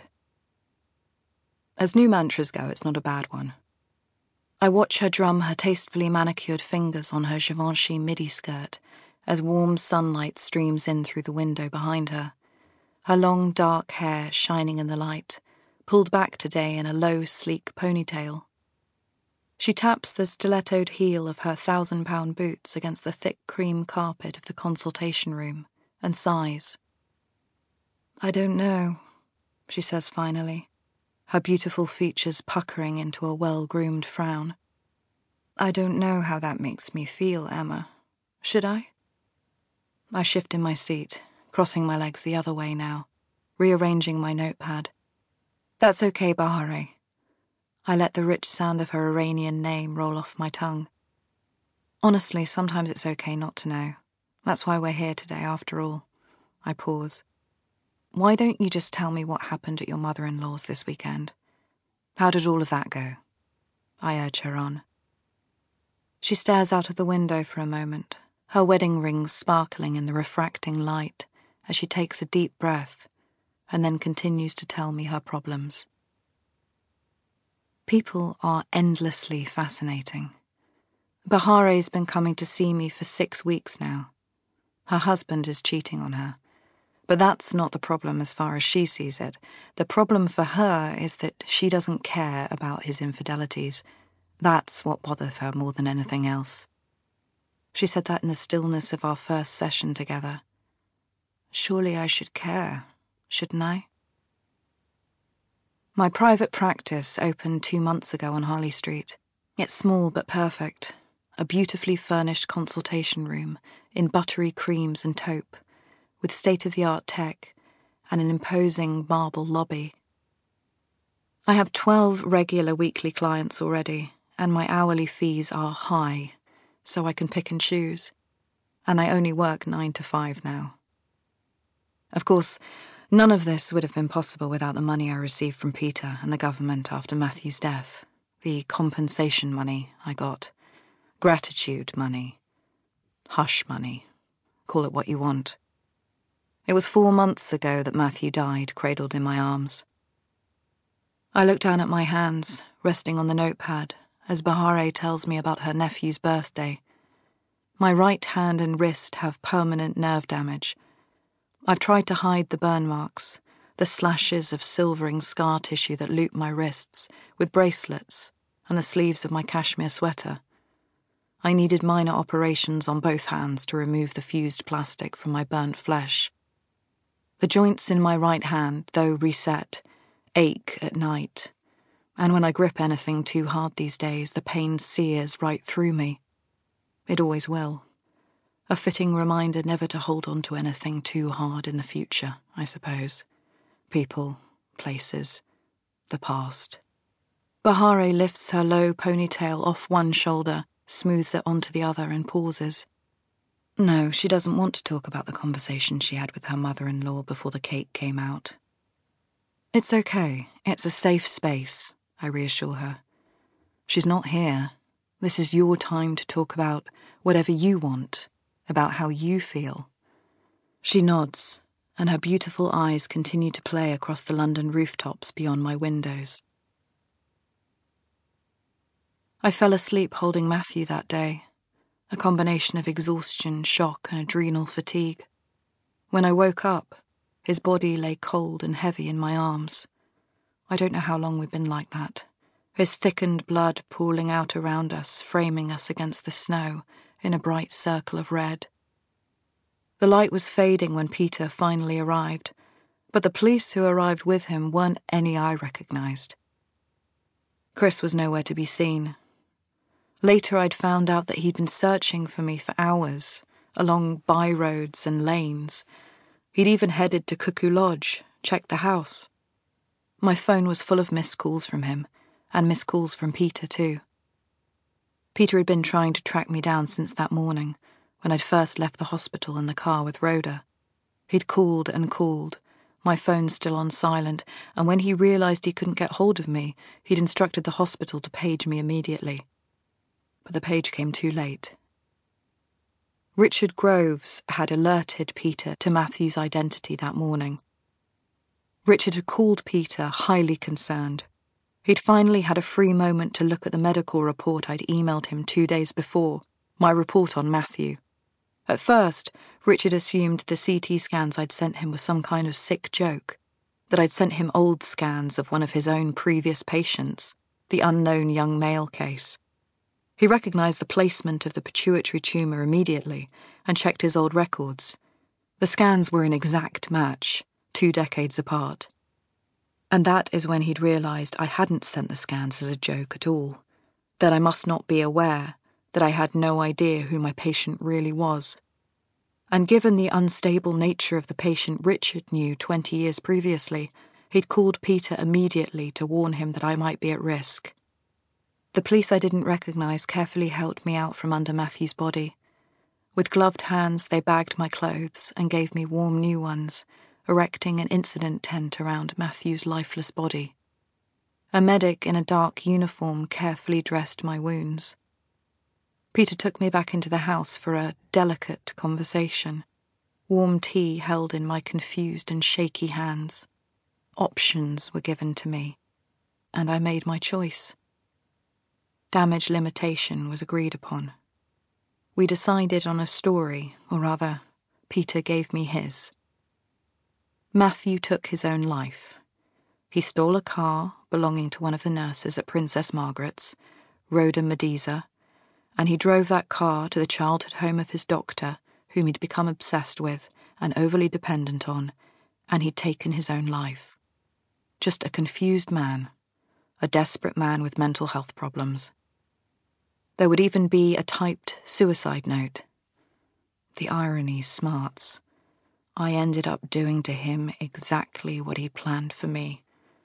As new mantras go, it's not a bad one. I watch her drum her tastefully manicured fingers on her Givenchy midi skirt as warm sunlight streams in through the window behind her, her long dark hair shining in the light, pulled back today in a low, sleek ponytail. She taps the stilettoed heel of her thousand-pound boots against the thick cream carpet of the consultation room and sighs. I don't know, she says finally, her beautiful features puckering into a well-groomed frown. I don't know how that makes me feel, Emma. Should I? I shift in my seat, crossing my legs the other way now, rearranging my notepad. That's okay, Bahare. I let the rich sound of her Iranian name roll off my tongue. Honestly, sometimes it's okay not to know. That's why we're here today, after all. I pause. Why don't you just tell me what happened at your mother-in-law's this weekend? How did all of that go? I urge her on. She stares out of the window for a moment, her wedding rings sparkling in the refracting light as she takes a deep breath and then continues to tell me her problems. People are endlessly fascinating. Bahare's been coming to see me for six weeks now. Her husband is cheating on her. But that's not the problem as far as she sees it. The problem for her is that she doesn't care about his infidelities. That's what bothers her more than anything else. She said that in the stillness of our first session together. surely I should care, shouldn't I? My private practice opened two months ago on Harley Street. It's small but perfect. A beautifully furnished consultation room in buttery creams and taupe, with state-of-the-art tech and an imposing marble lobby. I have twelve regular weekly clients already, and my hourly fees are high, so I can pick and choose, and I only work nine to five now. Of course, none of this would have been possible without the money I received from Peter and the government after Matthew's death, the compensation money I got, gratitude money, hush money, call it what you want. It was four months ago that Matthew died, cradled in my arms. I look down at my hands, resting on the notepad, as Bahare tells me about her nephew's birthday. My right hand and wrist have permanent nerve damage. I've tried to hide the burn marks, the slashes of silvering scar tissue that loop my wrists, with bracelets and the sleeves of my cashmere sweater. I needed minor operations on both hands to remove the fused plastic from my burnt flesh. The joints in my right hand, though reset, ache at night, and when I grip anything too hard these days, the pain sears right through me. It always will. A fitting reminder never to hold on to anything too hard in the future, I suppose. People, places, the past. Bahare lifts her low ponytail off one shoulder, smooths it onto the other, and pauses. No, she doesn't want to talk about the conversation she had with her mother-in-law before the cake came out. It's okay. It's a safe space, I reassure her. She's not here. This is your time to talk about whatever you want, about how you feel. She nods, and her beautiful eyes continue to play across the London rooftops beyond my windows. I fell asleep holding Matthew that day, a combination of exhaustion, shock, and adrenal fatigue. When I woke up, his body lay cold and heavy in my arms. I don't know how long we'd been like that, his thickened blood pooling out around us, framing us against the snow in a bright circle of red. The light was fading when Peter finally arrived, but the police who arrived with him weren't any I recognized. Chris was nowhere to be seen. Later I'd found out that he'd been searching for me for hours, along by-roads and lanes. He'd even headed to Cuckoo Lodge, checked the house. My phone was full of missed calls from him, and missed calls from Peter too. Peter had been trying to track me down since that morning, when I'd first left the hospital in the car with Rhoda. He'd called and called, my phone still on silent, and when he realized he couldn't get hold of me, he'd instructed the hospital to page me immediately. But the page came too late. Richard Groves had alerted Peter to Matthew's identity that morning. Richard had called Peter, highly concerned. He'd finally had a free moment to look at the medical report I'd emailed him two days before, my report on Matthew. At first, Richard assumed the C T scans I'd sent him was some kind of sick joke, that I'd sent him old scans of one of his own previous patients, the unknown young male case. He recognized the placement of the pituitary tumour immediately and checked his old records. The scans were an exact match, two decades apart. And that is when he'd realized I hadn't sent the scans as a joke at all, that I must not be aware, that I had no idea who my patient really was. And given the unstable nature of the patient Richard knew twenty years previously, he'd called Peter immediately to warn him that I might be at risk. The police I didn't recognize carefully helped me out from under Matthew's body. With gloved hands, they bagged my clothes and gave me warm new ones, erecting an incident tent around Matthew's lifeless body. A medic in a dark uniform carefully dressed my wounds. Peter took me back into the house for a delicate conversation, warm tea held in my confused and shaky hands. Options were given to me, and I made my choice. Damage limitation was agreed upon. We decided on a story, or rather, Peter gave me his. Matthew took his own life. He stole a car belonging to one of the nurses at Princess Margaret's, Rhoda Mediza, and he drove that car to the childhood home of his doctor, whom he'd become obsessed with, and overly dependent on, and he'd taken his own life. Just a confused man, a desperate man with mental health problems. There would even be a typed suicide note. The irony smarts. I ended up doing to him exactly what he planned for me.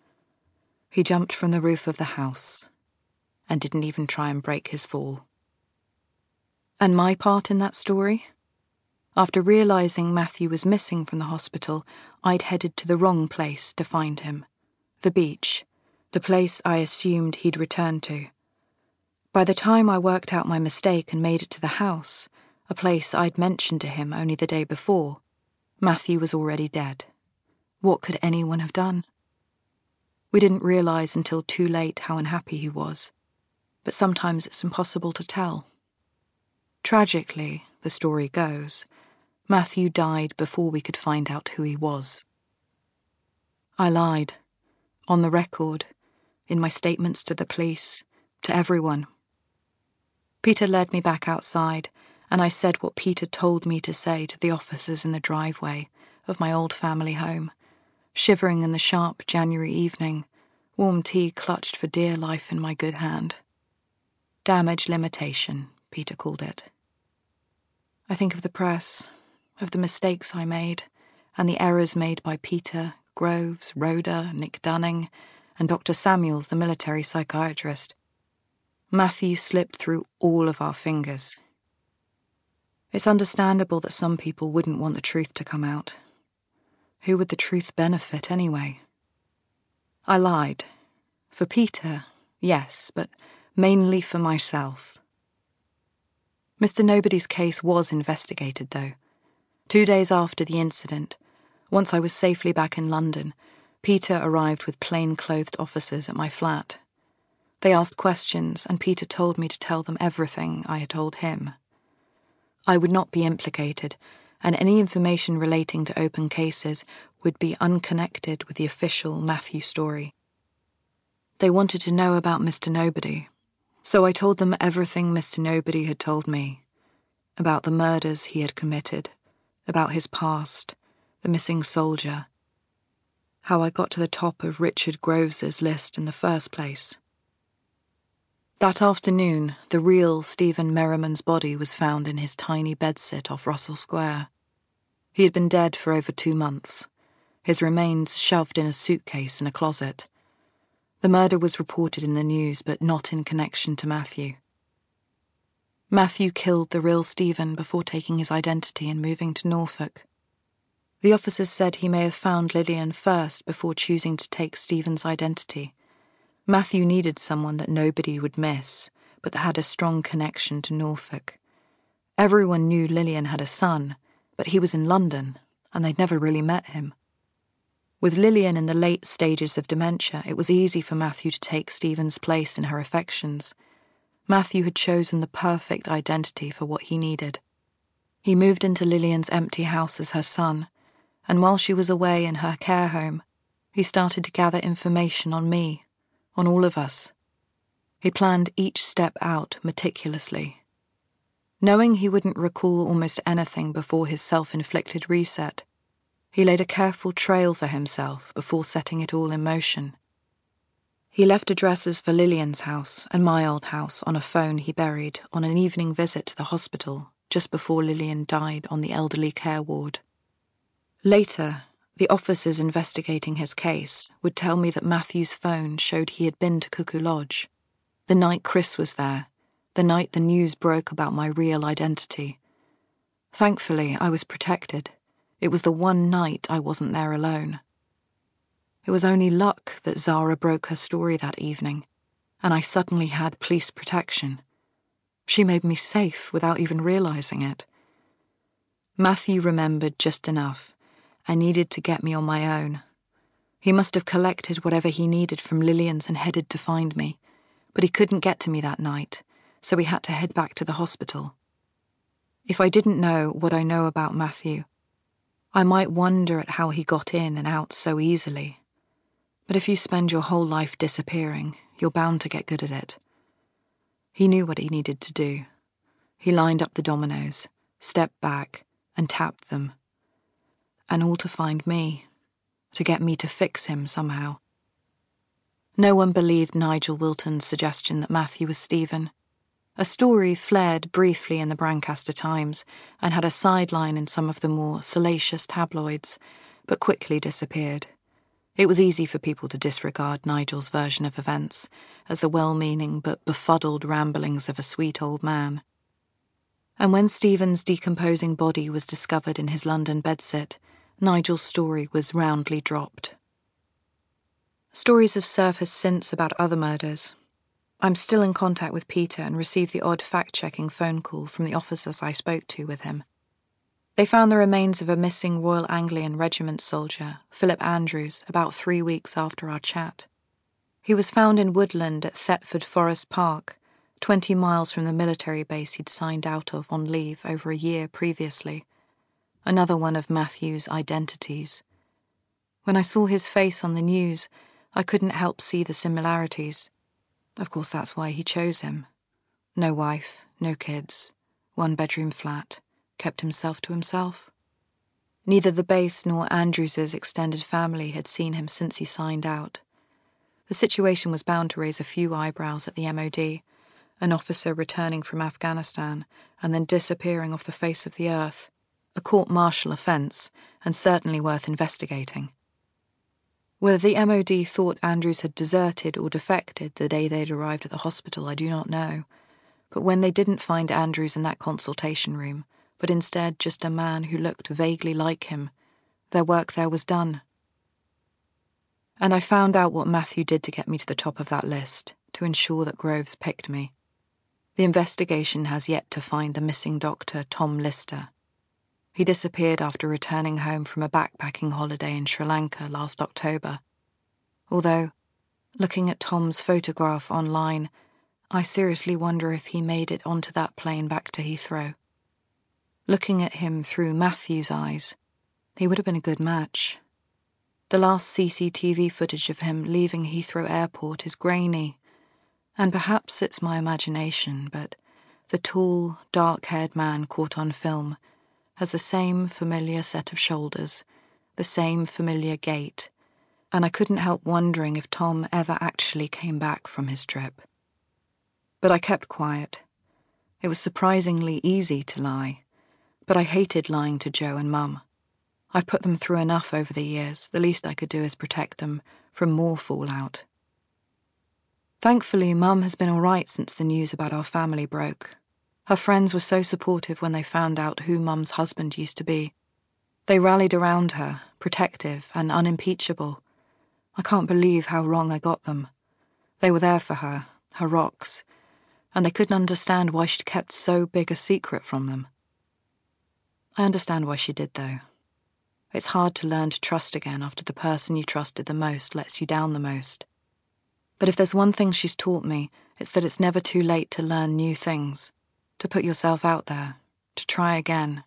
He jumped from the roof of the house and didn't even try and break his fall. And my part in that story? After realizing Matthew was missing from the hospital, I'd headed to the wrong place to find him. The beach, the place I assumed he'd returned to. By the time I worked out my mistake and made it to the house, a place I'd mentioned to him only the day before, Matthew was already dead. What could anyone have done? We didn't realize until too late how unhappy he was, but sometimes it's impossible to tell. Tragically, the story goes, Matthew died before we could find out who he was. I lied, on the record, in my statements to the police, to everyone. Peter led me back outside, and I said what Peter told me to say to the officers in the driveway of my old family home, shivering in the sharp January evening, warm tea clutched for dear life in my good hand. Damage limitation, Peter called it. I think of the press, of the mistakes I made, and the errors made by Peter, Groves, Rhoda, Nick Dunning, and Doctor Samuels, the military psychiatrist. Matthew slipped through all of our fingers. It's understandable that some people wouldn't want the truth to come out. Who would the truth benefit anyway? I lied. For Peter, yes, but mainly for myself. Mister Nobody's case was investigated, though. Two days after the incident, once I was safely back in London, Peter arrived with plain-clothed officers at my flat. They asked questions, and Peter told me to tell them everything I had told him. I would not be implicated, and any information relating to open cases would be unconnected with the official Matthew story. They wanted to know about Mister Nobody, so I told them everything Mister Nobody had told me, about the murders he had committed, about his past, the missing soldier, how I got to the top of Richard Groves's list in the first place. That afternoon, the real Stephen Merriman's body was found in his tiny bedsit off Russell Square. He had been dead for over two months, his remains shoved in a suitcase in a closet. The murder was reported in the news, but not in connection to Matthew. Matthew killed the real Stephen before taking his identity and moving to Norfolk. The officers said he may have found Lillian first before choosing to take Stephen's identity. Matthew needed someone that nobody would miss, but that had a strong connection to Norfolk. Everyone knew Lillian had a son, but he was in London, and they'd never really met him. With Lillian in the late stages of dementia, it was easy for Matthew to take Stephen's place in her affections. Matthew had chosen the perfect identity for what he needed. He moved into Lillian's empty house as her son, and while she was away in her care home, he started to gather information on me, on all of us. He planned each step out meticulously. Knowing he wouldn't recall almost anything before his self-inflicted reset, he laid a careful trail for himself before setting it all in motion. He left addresses for Lillian's house and my old house on a phone he buried on an evening visit to the hospital just before Lillian died on the elderly care ward. Later, the officers investigating his case would tell me that Matthew's phone showed he had been to Cuckoo Lodge, the night Chris was there, the night the news broke about my real identity. Thankfully, I was protected. It was the one night I wasn't there alone. It was only luck that Zara broke her story that evening, and I suddenly had police protection. She made me safe without even realizing it. Matthew remembered just enough. I needed to get me on my own. He must have collected whatever he needed from Lillian's and headed to find me, but he couldn't get to me that night, so we had to head back to the hospital. If I didn't know what I know about Matthew, I might wonder at how he got in and out so easily. But if you spend your whole life disappearing, you're bound to get good at it. He knew what he needed to do. He lined up the dominoes, stepped back, and tapped them. and all to find me, to get me to fix him somehow. No one believed Nigel Wilton's suggestion that Matthew was Stephen. A story flared briefly in the Brancaster Times and had a sideline in some of the more salacious tabloids, but quickly disappeared. It was easy for people to disregard Nigel's version of events as the well-meaning but befuddled ramblings of a sweet old man. And when Stephen's decomposing body was discovered in his London bedsit, Nigel's story was roundly dropped. Stories have surfaced since about other murders. I'm still in contact with Peter and received the odd fact-checking phone call from the officers I spoke to with him. They found the remains of a missing Royal Anglian Regiment soldier, Philip Andrews, about three weeks after our chat. He was found in woodland at Thetford Forest Park, twenty miles from the military base he'd signed out of on leave over a year previously. Another one of Matthew's identities. When I saw his face on the news, I couldn't help see the similarities. Of course, that's why he chose him. No wife, no kids, one-bedroom flat, kept himself to himself. Neither the base nor Andrews's extended family had seen him since he signed out. The situation was bound to raise a few eyebrows at the M O D, an officer returning from Afghanistan and then disappearing off the face of the earth, a court-martial offence and certainly worth investigating. Whether the M O D thought Andrews had deserted or defected the day they'd arrived at the hospital, I do not know. But when they didn't find Andrews in that consultation room, but instead just a man who looked vaguely like him, their work there was done. And I found out what Matthew did to get me to the top of that list, to ensure that Groves picked me. The investigation has yet to find the missing doctor, Tom Lister. He disappeared after returning home from a backpacking holiday in Sri Lanka last October. Although, looking at Tom's photograph online, I seriously wonder if he made it onto that plane back to Heathrow. Looking at him through Matthew's eyes, he would have been a good match. The last C C T V footage of him leaving Heathrow Airport is grainy, and perhaps it's my imagination, but the tall, dark-haired man caught on film has the same familiar set of shoulders, the same familiar gait, and I couldn't help wondering if Tom ever actually came back from his trip. But I kept quiet. It was surprisingly easy to lie, but I hated lying to Joe and Mum. I've put them through enough over the years, the least I could do is protect them from more fallout. Thankfully, Mum has been all right since the news about our family broke. Her friends were so supportive when they found out who Mum's husband used to be. They rallied around her, protective and unimpeachable. I can't believe how wrong I got them. They were there for her, her rocks, and they couldn't understand why she'd kept so big a secret from them. I understand why she did, though. It's hard to learn to trust again after the person you trusted the most lets you down the most. But if there's one thing she's taught me, it's that it's never too late to learn new things, to put yourself out there, to try again.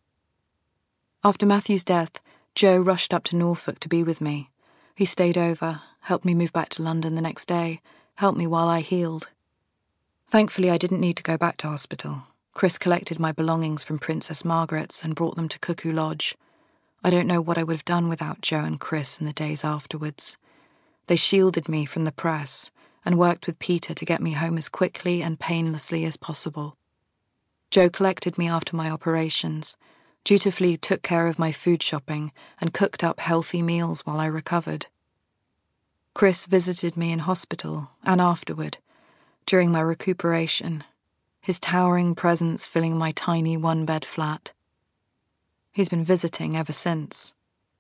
After Matthew's death, Joe rushed up to Norfolk to be with me. He stayed over, helped me move back to London the next day, helped me while I healed. Thankfully, I didn't need to go back to hospital. Chris collected my belongings from Princess Margaret's and brought them to Cuckoo Lodge. I don't know what I would have done without Joe and Chris in the days afterwards. They shielded me from the press and worked with Peter to get me home as quickly and painlessly as possible. Joe collected me after my operations, dutifully took care of my food shopping and cooked up healthy meals while I recovered. Chris visited me in hospital and afterward, during my recuperation, his towering presence filling my tiny one-bed flat. He's been visiting ever since.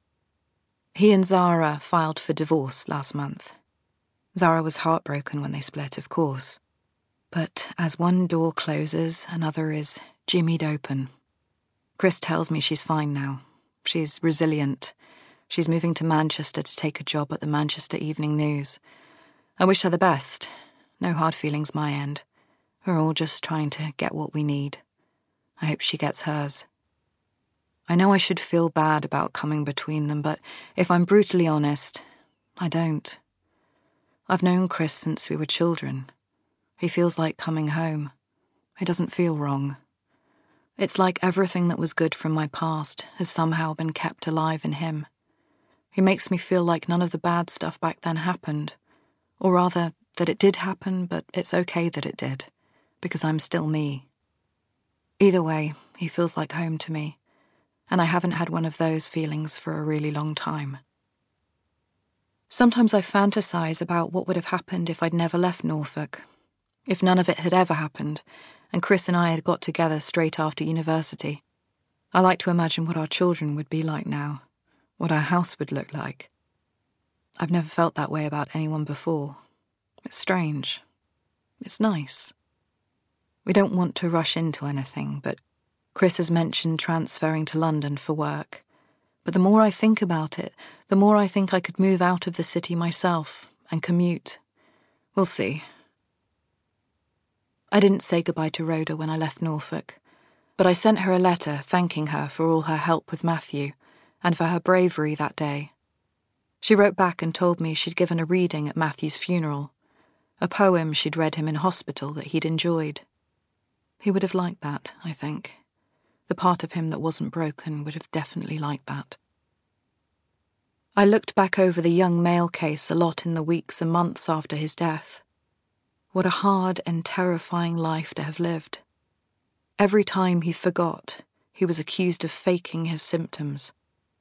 He and Zara filed for divorce last month. Zara was heartbroken when they split, of course. But as one door closes, another is jimmied open. Chris tells me she's fine now. She's resilient. She's moving to Manchester to take a job at the Manchester Evening News. I wish her the best. No hard feelings my end. We're all just trying to get what we need. I hope she gets hers. I know I should feel bad about coming between them, but if I'm brutally honest, I don't. I've known Chris since we were children. He feels like coming home. It doesn't feel wrong. It's like everything that was good from my past has somehow been kept alive in him. He makes me feel like none of the bad stuff back then happened, or rather, that it did happen, but it's okay that it did, because I'm still me. Either way, he feels like home to me, and I haven't had one of those feelings for a really long time. Sometimes I fantasize about what would have happened if I'd never left Norfolk, if none of it had ever happened, and Chris and I had got together straight after university. I like to imagine what our children would be like now, what our house would look like. I've never felt that way about anyone before. It's strange. It's nice. We don't want to rush into anything, but Chris has mentioned transferring to London for work. But the more I think about it, the more I think I could move out of the city myself and commute. We'll see. I didn't say goodbye to Rhoda when I left Norfolk, but I sent her a letter thanking her for all her help with Matthew and for her bravery that day. She wrote back and told me she'd given a reading at Matthew's funeral, a poem she'd read him in hospital that he'd enjoyed. He would have liked that, I think. The part of him that wasn't broken would have definitely liked that. I looked back over the young male case a lot in the weeks and months after his death. What a hard and terrifying life to have lived. Every time he forgot, he was accused of faking his symptoms.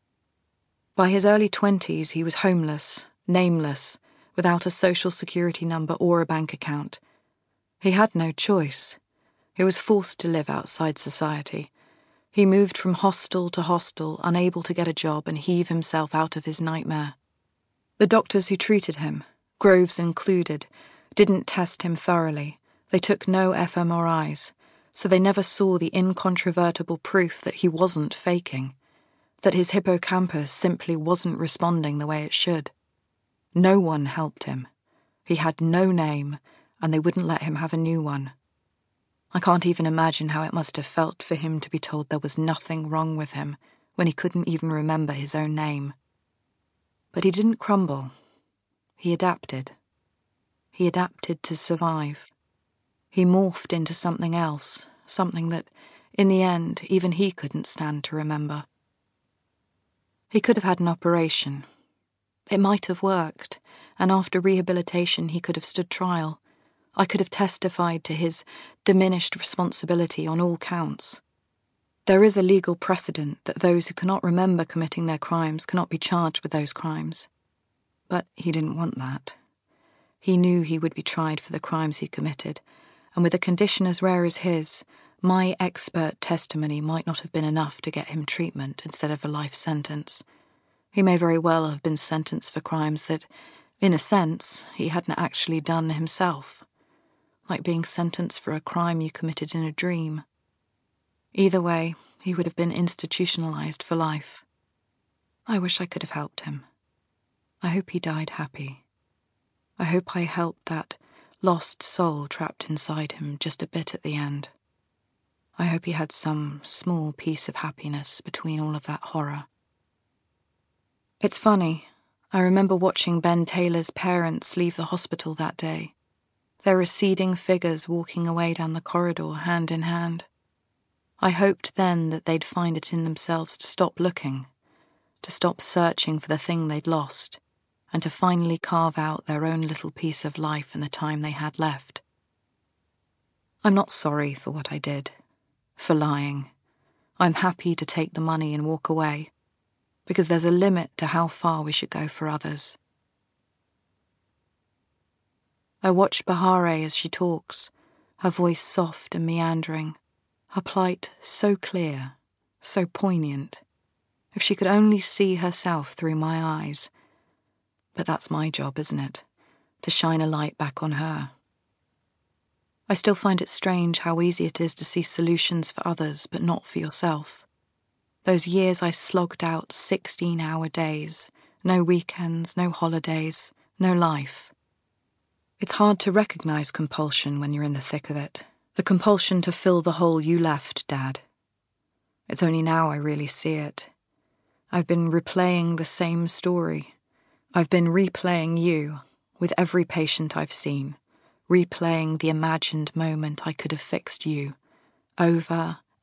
By his early twenties, he was homeless, nameless, without a social security number or a bank account. He had no choice. He was forced to live outside society. He moved from hostel to hostel, unable to get a job and heave himself out of his nightmare. The doctors who treated him, Groves included, didn't test him thoroughly. They took no f M R Is, so they never saw the incontrovertible proof that he wasn't faking, that his hippocampus simply wasn't responding the way it should. No one helped him. He had no name, and they wouldn't let him have a new one. I can't even imagine how it must have felt for him to be told there was nothing wrong with him when he couldn't even remember his own name. But he didn't crumble. He adapted. He adapted to survive. He morphed into something else, something that, in the end, even he couldn't stand to remember. He could have had an operation. It might have worked, and after rehabilitation he could have stood trial. I could have testified to his diminished responsibility on all counts. There is a legal precedent that those who cannot remember committing their crimes cannot be charged with those crimes. But he didn't want that. He knew he would be tried for the crimes he committed, and with a condition as rare as his, my expert testimony might not have been enough to get him treatment instead of a life sentence. He may very well have been sentenced for crimes that, in a sense, he hadn't actually done himself. Like being sentenced for a crime you committed in a dream. Either way, he would have been institutionalized for life. I wish I could have helped him. I hope he died happy. I hope I helped that lost soul trapped inside him just a bit at the end. I hope he had some small piece of happiness between all of that horror. It's funny, I remember watching Ben Taylor's parents leave the hospital that day. Their receding figures walking away down the corridor hand in hand. I hoped then that they'd find it in themselves to stop looking, to stop searching for the thing they'd lost, and to finally carve out their own little piece of life in the time they had left. I'm not sorry for what I did, for lying. I'm happy to take the money and walk away, because there's a limit to how far we should go for others. I watch Bahare as she talks, her voice soft and meandering, her plight so clear, so poignant. If she could only see herself through my eyes. But that's my job, isn't it? To shine a light back on her. I still find it strange how easy it is to see solutions for others, but not for yourself. Those years I slogged out sixteen-hour days, no weekends, no holidays, no life. It's hard to recognize compulsion when you're in the thick of it. The compulsion to fill the hole you left, Dad. It's only now I really see it. I've been replaying the same story. I've been replaying you with every patient I've seen, replaying the imagined moment I could have fixed you, over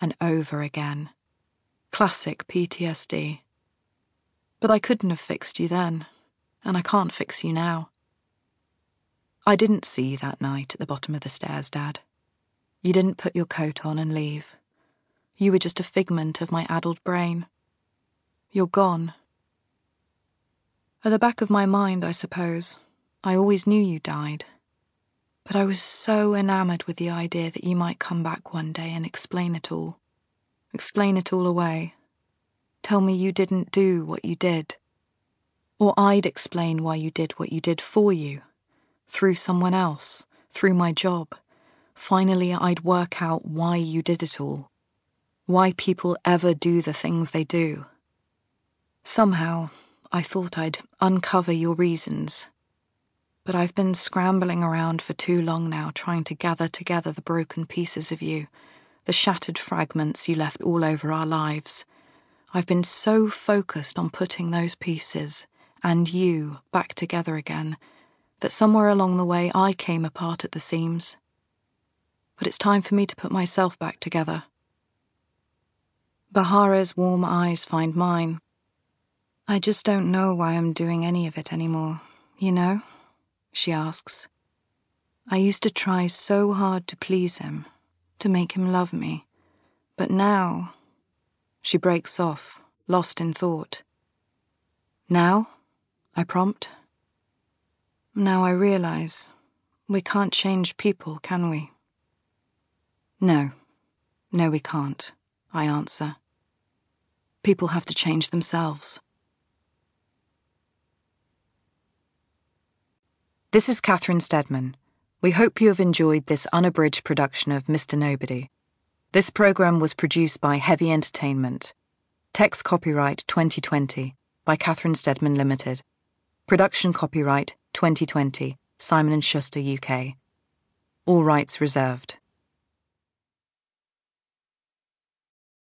and over again. Classic P T S D. But I couldn't have fixed you then, and I can't fix you now. I didn't see you that night at the bottom of the stairs, Dad. You didn't put your coat on and leave. You were just a figment of my addled brain. You're gone. At the back of my mind, I suppose, I always knew you died. But I was so enamoured with the idea that you might come back one day and explain it all. Explain it all away. Tell me you didn't do what you did. Or I'd explain why you did what you did for you. Through someone else. Through my job. Finally, I'd work out why you did it all. Why people ever do the things they do. Somehow, I thought I'd uncover your reasons. But I've been scrambling around for too long now, trying to gather together the broken pieces of you, the shattered fragments you left all over our lives. I've been so focused on putting those pieces, and you, back together again, that somewhere along the way I came apart at the seams. But it's time for me to put myself back together. Bahara's warm eyes find mine. I just don't know why I'm doing any of it anymore, you know? She asks. I used to try so hard to please him, to make him love me. But now... She breaks off, lost in thought. Now? I prompt. Now I realize we can't change people, can we? No. No, we can't, I answer. People have to change themselves. This is Catherine Steadman. We hope you have enjoyed this unabridged production of Mister Nobody. This programme was produced by Heavy Entertainment. Text copyright twenty twenty by Catherine Steadman Limited. Production copyright twenty twenty, Simon and Schuster U K. All rights reserved.